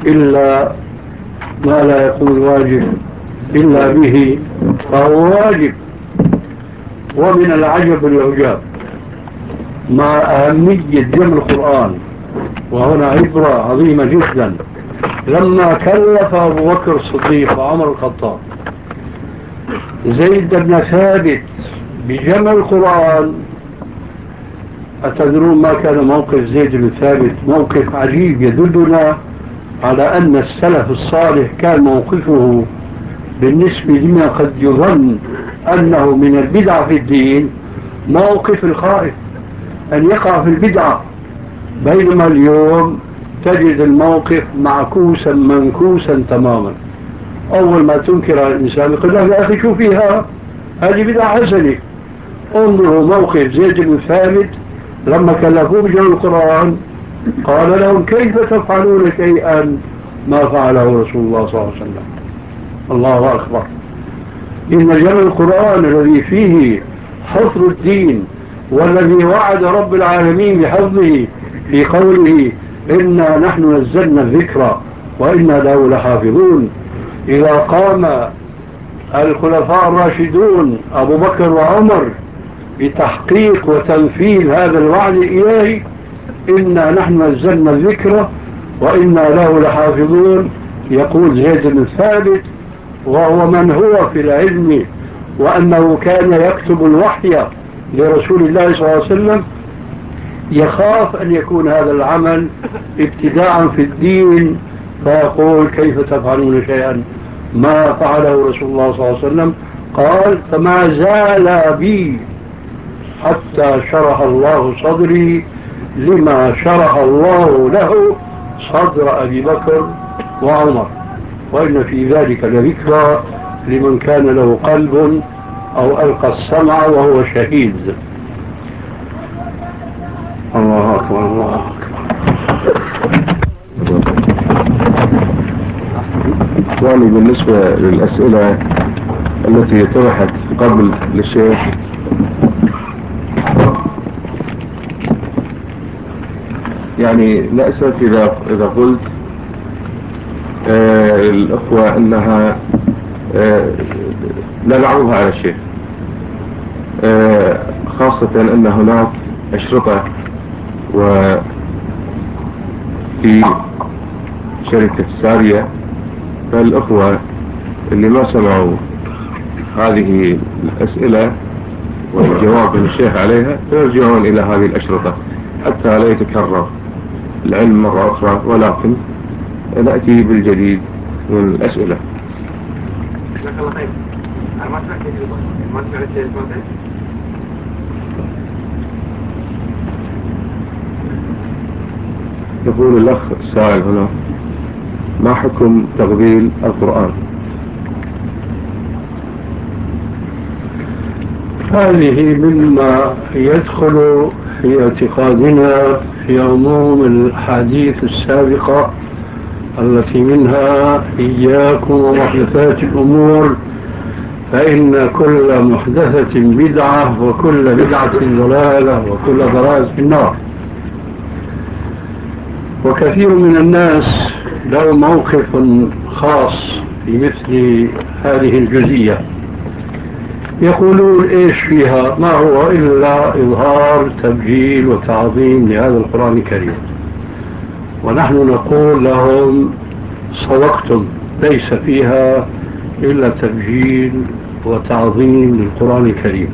إلا به فهو واجب. ومن العجب العجاب مع أهمية جمع القرآن، وهنا عبرة عظيمة جدا، لما كلف أبو بكر الصديق وعمر الخطاب زيد بن ثابت بجمع القرآن، أتدرون ما كان موقف زيد بن ثابت؟ موقف عجيب يدلنا على أن السلف الصالح كان موقفه بالنسبة لما قد يظن أنه من البدع في الدين موقف الخائف أن يقع في البدعة، بينما اليوم تجد الموقف معكوسا منكوسا تماما. أول ما تنكر على الإنسان يقول له يا أخي شو فيها، هذه بدعة حسنة. انظروا موقف زيد بن ثابت لما كلفوه بجمع القرآن قال لهم كيف تفعلون شيئا ما فعله رسول الله صلى الله عليه وسلم. الله أكبر. إن جمع القرآن الذي فيه حفظ الدين والذي وعد رب العالمين بحفظه في قوله إنا نحن نزلنا الذكر وإنا له لحافظون، إذا قام الخلفاء الراشدون أبو بكر وعمر بتحقيق وتنفيذ هذا الوعد الإلهي إنا نحن نزلنا الذكر وإنا له لحافظون، يقول زيد بن ثابت وهو من هو في العلم وأنه كان يكتب الوحي لرسول الله صلى الله عليه وسلم، يخاف أن يكون هذا العمل ابتداعا في الدين، فيقول كيف تفعلون شيئا ما فعله رسول الله صلى الله عليه وسلم. قال فما زال بي حتى شرح الله صدري لما شرح الله له صدر أبي بكر وعمر، وإن في ذلك لذكرى لمن كان له قلب أو ألقى السمع وهو شهيد. الله أكبر الله أكبر. يعني بالنسبة للأسئلة التي طرحت قبل للشيخ، يعني نأسف إذا قلت الأخوة أنها لا نعرضها على الشيخ، خاصة أن هناك أشرطة وفي شركة سارية، فالأخوة اللي ما سمعوا هذه الأسئلة والجواب من الشيخ عليها يرجعون إلى هذه الأشرطة حتى لا يتكرر العلم مرة أخرى، ولكن نأتي بالجديد من الأسئلة. جزاك الله خير. أنا ما سمعت تجربة، ما سمعت تجربة. يقول الأخ السائل هنا: ما حكم تقبيل القرآن؟ هذه مما يدخل في اعتقادنا في عموم الحديث السابقة التي منها إياكم ومحدثات الأمور فإن كل محدثة بدعة وكل بدعة ضلالة وكل ضلالة في النار. وكثير من الناس له موقف خاص في مثل هذه الجزئية، يقولون إيش فيها، ما هو إلا إظهار تبجيل وتعظيم لهذا القرآن الكريم. ونحن نقول لهم صدقتم، ليس فيها إلا تبجيل وتعظيم للقرآن الكريم.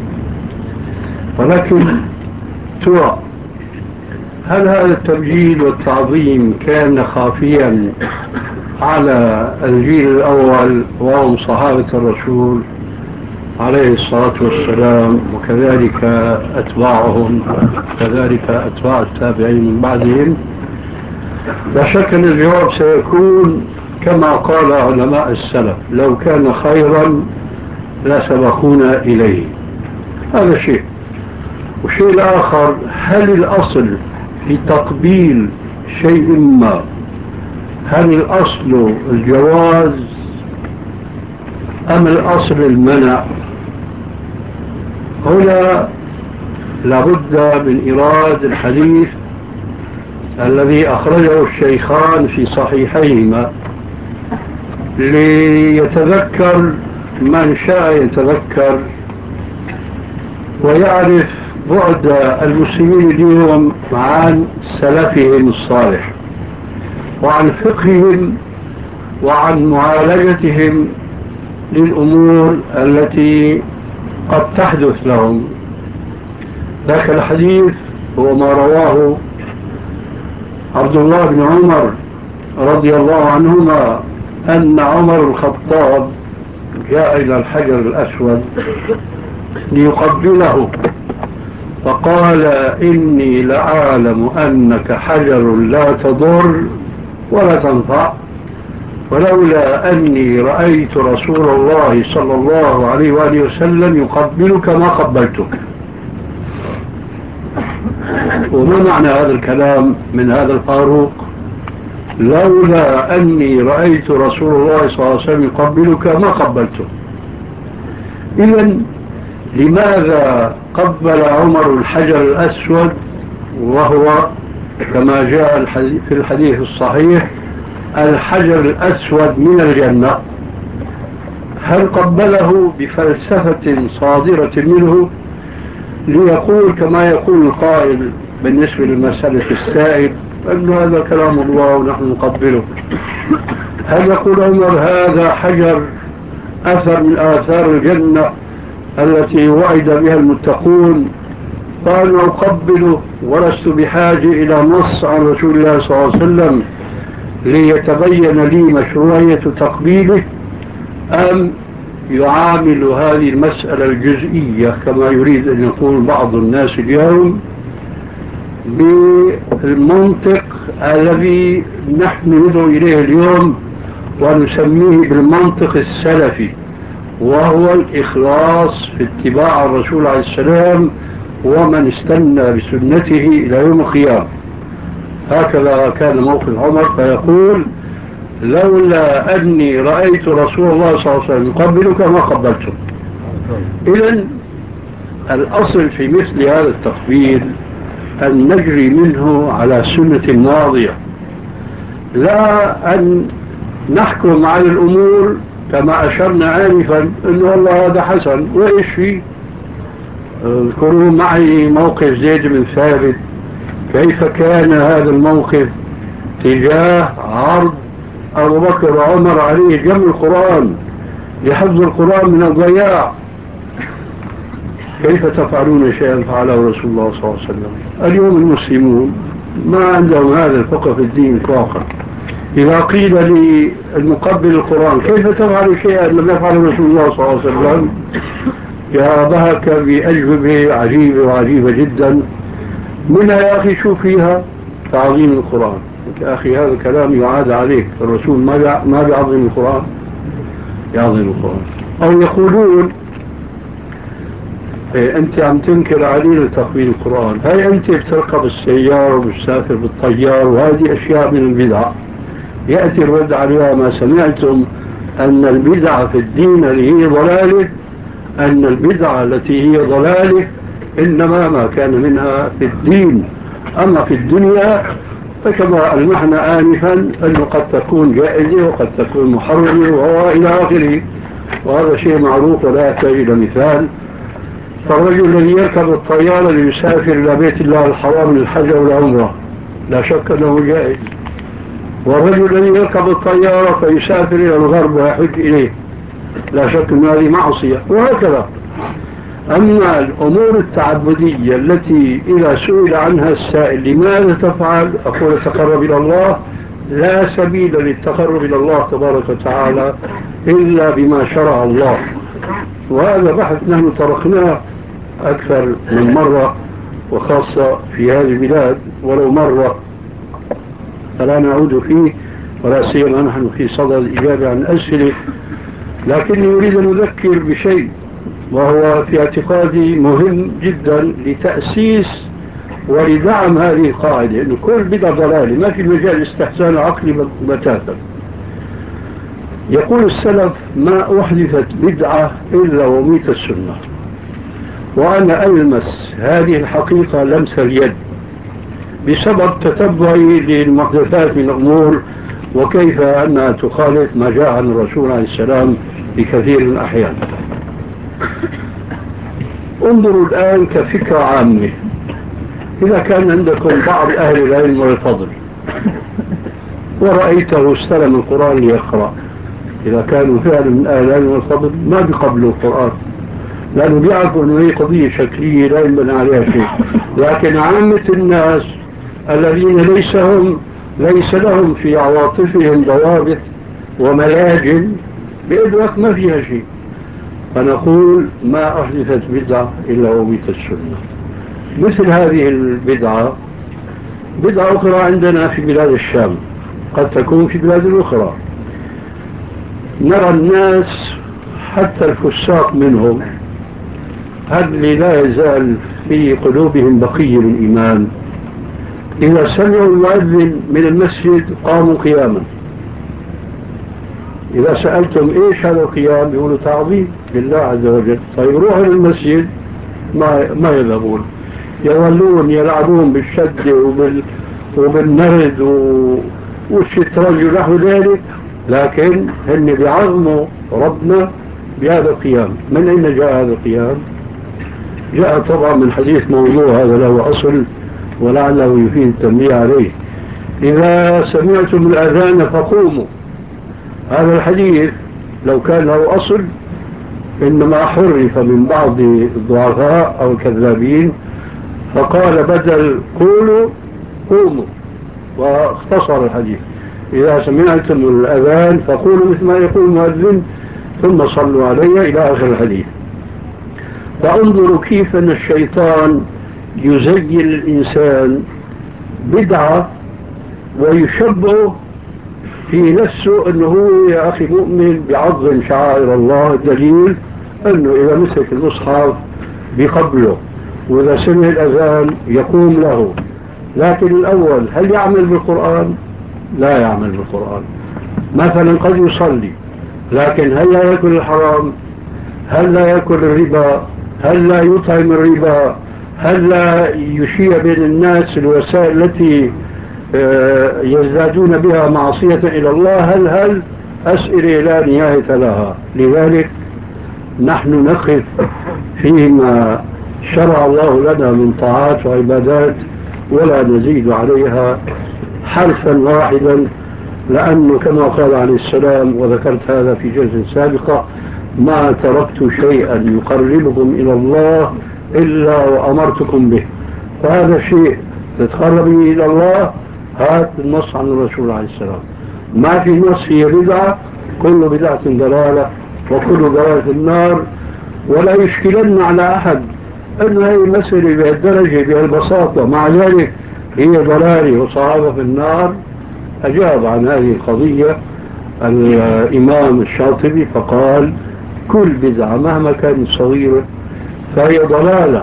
ولكن ترى هل هذا التبجيل والتعظيم كان خافيا على الجيل الأول وهم صحابة الرسول عليه الصلاة والسلام، وكذلك أتباعهم، كذلك أتباع التابعين من بعدهم؟ لا شك أن الجواب سيكون كما قال علماء السلف: لو كان خيرا لسبقونا إليه. هذا شيء. والشيء الآخر: هل الأصل في تقبيل شيء ما، هل الأصل الجواز أم الأصل المنع؟ هنا لابد من إيراد الحديث الذي أخرجه الشيخان في صحيحيهما ليتذكر من شاء يتذكر ويعرف بعد المسلمين اليوم عن سلفهم الصالح وعن فقههم وعن معالجتهم للأمور التي قد تحدث لهم. ذاك الحديث هو ما رواه عبد الله بن عمر رضي الله عنهما أن عمر الخطاب جاء إلى الحجر الأسود ليقبله فقال: إني لأعلم أنك حجر لا تضر ولا تنفع، ولولا أني رأيت رسول الله صلى الله عليه وآله وسلم يقبلك ما قبلتك. وما معنى هذا الكلام من هذا الفاروق؟ لولا أني رأيت رسول الله صلى الله عليه وسلم يقبلك ما قبلته. إذن لماذا قبل عمر الحجر الأسود وهو كما جاء في الحديث الصحيح الحجر الأسود من الجنة؟ هل قبله بفلسفة صادرة منه ليقول كما يقول القائل بالنسبة لمسألة السائل أن هذا كلام الله ونحن نقبله؟ هل يقول عمر هذا حجر أثر من آثار الجنة التي وعد بها المتقون فأنا أقبله ولست بحاجة إلى نص عن رسول الله صلى الله عليه وسلم ليتبين لي مشروعية تقبيله؟ أم يعامل هذه المسألة الجزئية كما يريد أن يقول بعض الناس اليوم بالمنطق الذي نحن ندعو إليه اليوم ونسميه بالمنطق السلفي، وهو الإخلاص في اتباع الرسول عليه السلام ومن استنى بسنته إلى يوم القيامة. هكذا كان موقف عمر، فيقول لولا أني رأيت رسول الله صلى الله عليه وسلم يقبلك ما قبلته. إذن الأصل في مثل هذا التقبيل أن نجري منه على سنة ماضية، لا أن نحكم على الأمور كما أشرنا آنفا أن والله هذا حسن وإيش فيه. اذكروا معي موقف زيد بن ثابت، كيف كان هذا الموقف تجاه عرض أبو بكر وعمر عليه جمع القرآن لحفظ القرآن من الضياع. كيف تفعلون شيئا فعله رسول الله صلى الله عليه وسلم؟ اليوم المسلمون ما عندهم هذا الفقه في الدين إطلاقا. إذا قيل للمقبل القرآن كيف تفعل شيئا لم يفعله رسول الله صلى الله عليه وسلم، يا بهك بأجوبة عجيبة وعجيبة جدا. منها يا أخي شو فيها تعظيم القرآن؟ يا أخي هذا كلام يعاد عليك، الرسول ما بيعظم القرآن، يعظم القرآن. أو يقولون أنت عم تنكر علينا تقبيل القرآن، هاي أنت بتركب السيارة وبتسافر بالطيار وهذه أشياء من البدع، يأتي الرد عليها ما سمعتم أن البدعة في الدين اللي هي ضلالة، أن البدعة التي هي ضلالة إنما ما كان منها في الدين، أما في الدنيا فكما ألمحنا آنفا أنه قد تكون جائزة وقد تكون محرمة وهو إلى آخره، وهذا شيء معروف ولا يحتاج إلى مثال. فالرجل الذي يركب الطيارة ليسافر إلى بيت الله الحرام للحج والعمرة لا شك أنه جائز، والرجل الذي يركب الطيارة فيسافر إلى الغرب ويحج إليه لا شك أن هذه معصية، وهكذا. أما الأمور التعبدية التي إذا سئل عنها السائل لماذا تفعل، أقول تقرب إلى الله، لا سبيل للتقرب إلى الله تبارك وتعالى إلا بما شرع الله. وهذا بحث نحن طرقناه أكثر من مرة، وخاصة في هذه البلاد ولو مرة، فلا نعود فيه، ولا سيما نحن في صدد الإجابة عن أسئلة. لكني أريد أن أذكر بشيء وهو في اعتقادي مهم جدا لتأسيس ولدعم هذه القاعدة، أن كل بدعة ضلالة، ما في مجال استحسان عقلي بتاتا. يقول السلف ما أحدثت بدعة إلا وميت السنة، وأنا ألمس هذه الحقيقة لمس اليد بسبب تتبعي للمحدثات من الأمور وكيف أنها تخالف ما جاء عن الرسول عليه السلام بكثير من الأحيان. انظروا الآن كفكرة عامة، إذا كان عندكم بعض أهل العلم والفضل ورأيته استلم القرآن ليقرأ، إذا كانوا فعلا من أهل العلم والفضل ما بيقبلوا القرآن، لأنه بيعرفوا أنه هي قضية شكلية لا ينبني عليها شيء. لكن عامة الناس الذين ليس لهم في عواطفهم ضوابط وملاجم بإدراك ما فيها شيء، فنقول ما أحدثت بدعة إلا وميت السنة. مثل هذه البدعة بدعة أخرى عندنا في بلاد الشام، قد تكون في بلاد أخرى. نرى الناس حتى الفساق منهم هل لا يزال في قلوبهم بقية من الإيمان، إذا سمعوا المؤذن من المسجد قاموا قياما. إذا سألتم إيش هذا القيام يقولوا تعظيم لله عز وجل. طيب روحوا للمسجد ما يذهبون، يظلون يلعبون بالشدة وبالنرد والشطرنج ونحو ذلك، لكن هن بيعظموا ربنا بهذا القيام. من أين جاء هذا القيام؟ جاء طبعا من حديث موضوع هذا له أصل ولعله يفيد التنبيه عليه. إذا سمعتم الأذان فقوموا، هذا الحديث لو كان له أصل إنما حرف من بعض الضعفاء أو الكذابين فقال بدل قولوا قوموا واختصر الحديث. إذا سمعتم الأذان فقولوا مثل ما يقول المؤذن، ثم صلوا علي إلى آخر الحديث. فانظروا كيف أن الشيطان يزين الإنسان بدعة ويشبه في نفسه أنه هو يا أخي مؤمن بعظم شعائر الله، دليل أنه إذا مسك المصحف بقبله وإذا سمع الأذان يقوم له. لكن الأول هل يعمل بالقرآن؟ لا يعمل بالقرآن. مثلا قد يصلي لكن هل لا يأكل الحرام؟ هل لا يأكل الربا؟ هل لا يطعم الربا؟ هل لا يشيع بين الناس الوسائل التي يزدادون بها معصية إلى الله؟ هل أسئلة لا نهاية لها. لذلك نحن نقف فيما شرع الله لنا من طاعات وعبادات ولا نزيد عليها حرفا واحدا، لأنه كما قال عليه السلام، وذكرت هذا في جلسة سابقة: ما تركت شيئا يقربكم إلى الله إلا وأمرتكم به. فهذا شيء تتقرب به إلى الله، هات النص عن الرسول عليه السلام. ما في نص هي بدعة، كل بدعة ضلالة وكل ضلالة النار. ولا يشكلن على أحد أن هذه المسألة بهالدرجة بهالبساطة، مع ذلك هي ضلالة وصحابة في النار. أجاب عن هذه القضية الإمام الشاطبي فقال: كل بدعة مهما كانت صغيرة فهي ضلالة.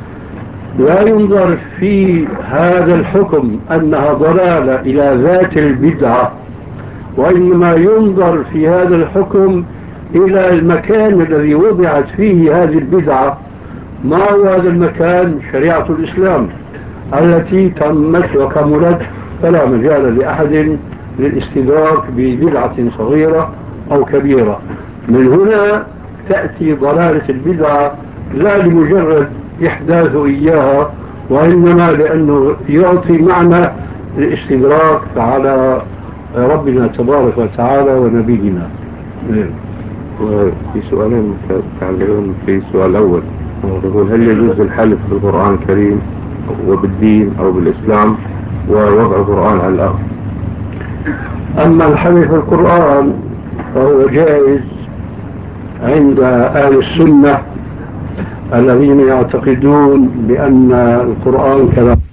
لا ينظر في هذا الحكم أنها ضلالة إلى ذات البدعة، وإنما ينظر في هذا الحكم إلى المكان الذي وضعت فيه هذه البدعة. ما هو هذا المكان؟ شريعة الإسلام التي تمت وكملت، فلا مجال لأحد للاستدراك ببدعة صغيرة أو كبيرة. من هنا تأتي ضلالة البدعة، لا لمجرد إحداث إياها، وإنما لأنه يعطي معنى الاستدراك على ربنا تبارك وتعالى ونبينا. وفي سؤالين متعلقون. في السؤال الأول يقول: هل يجوز الحلف بالقرآن الكريم وبالدين أو بالإسلام ووضع القرآن على الأرض؟ أما الحلف بالقرآن فهو جائز عند أهل السنة الذين يعتقدون بأن القرآن كلام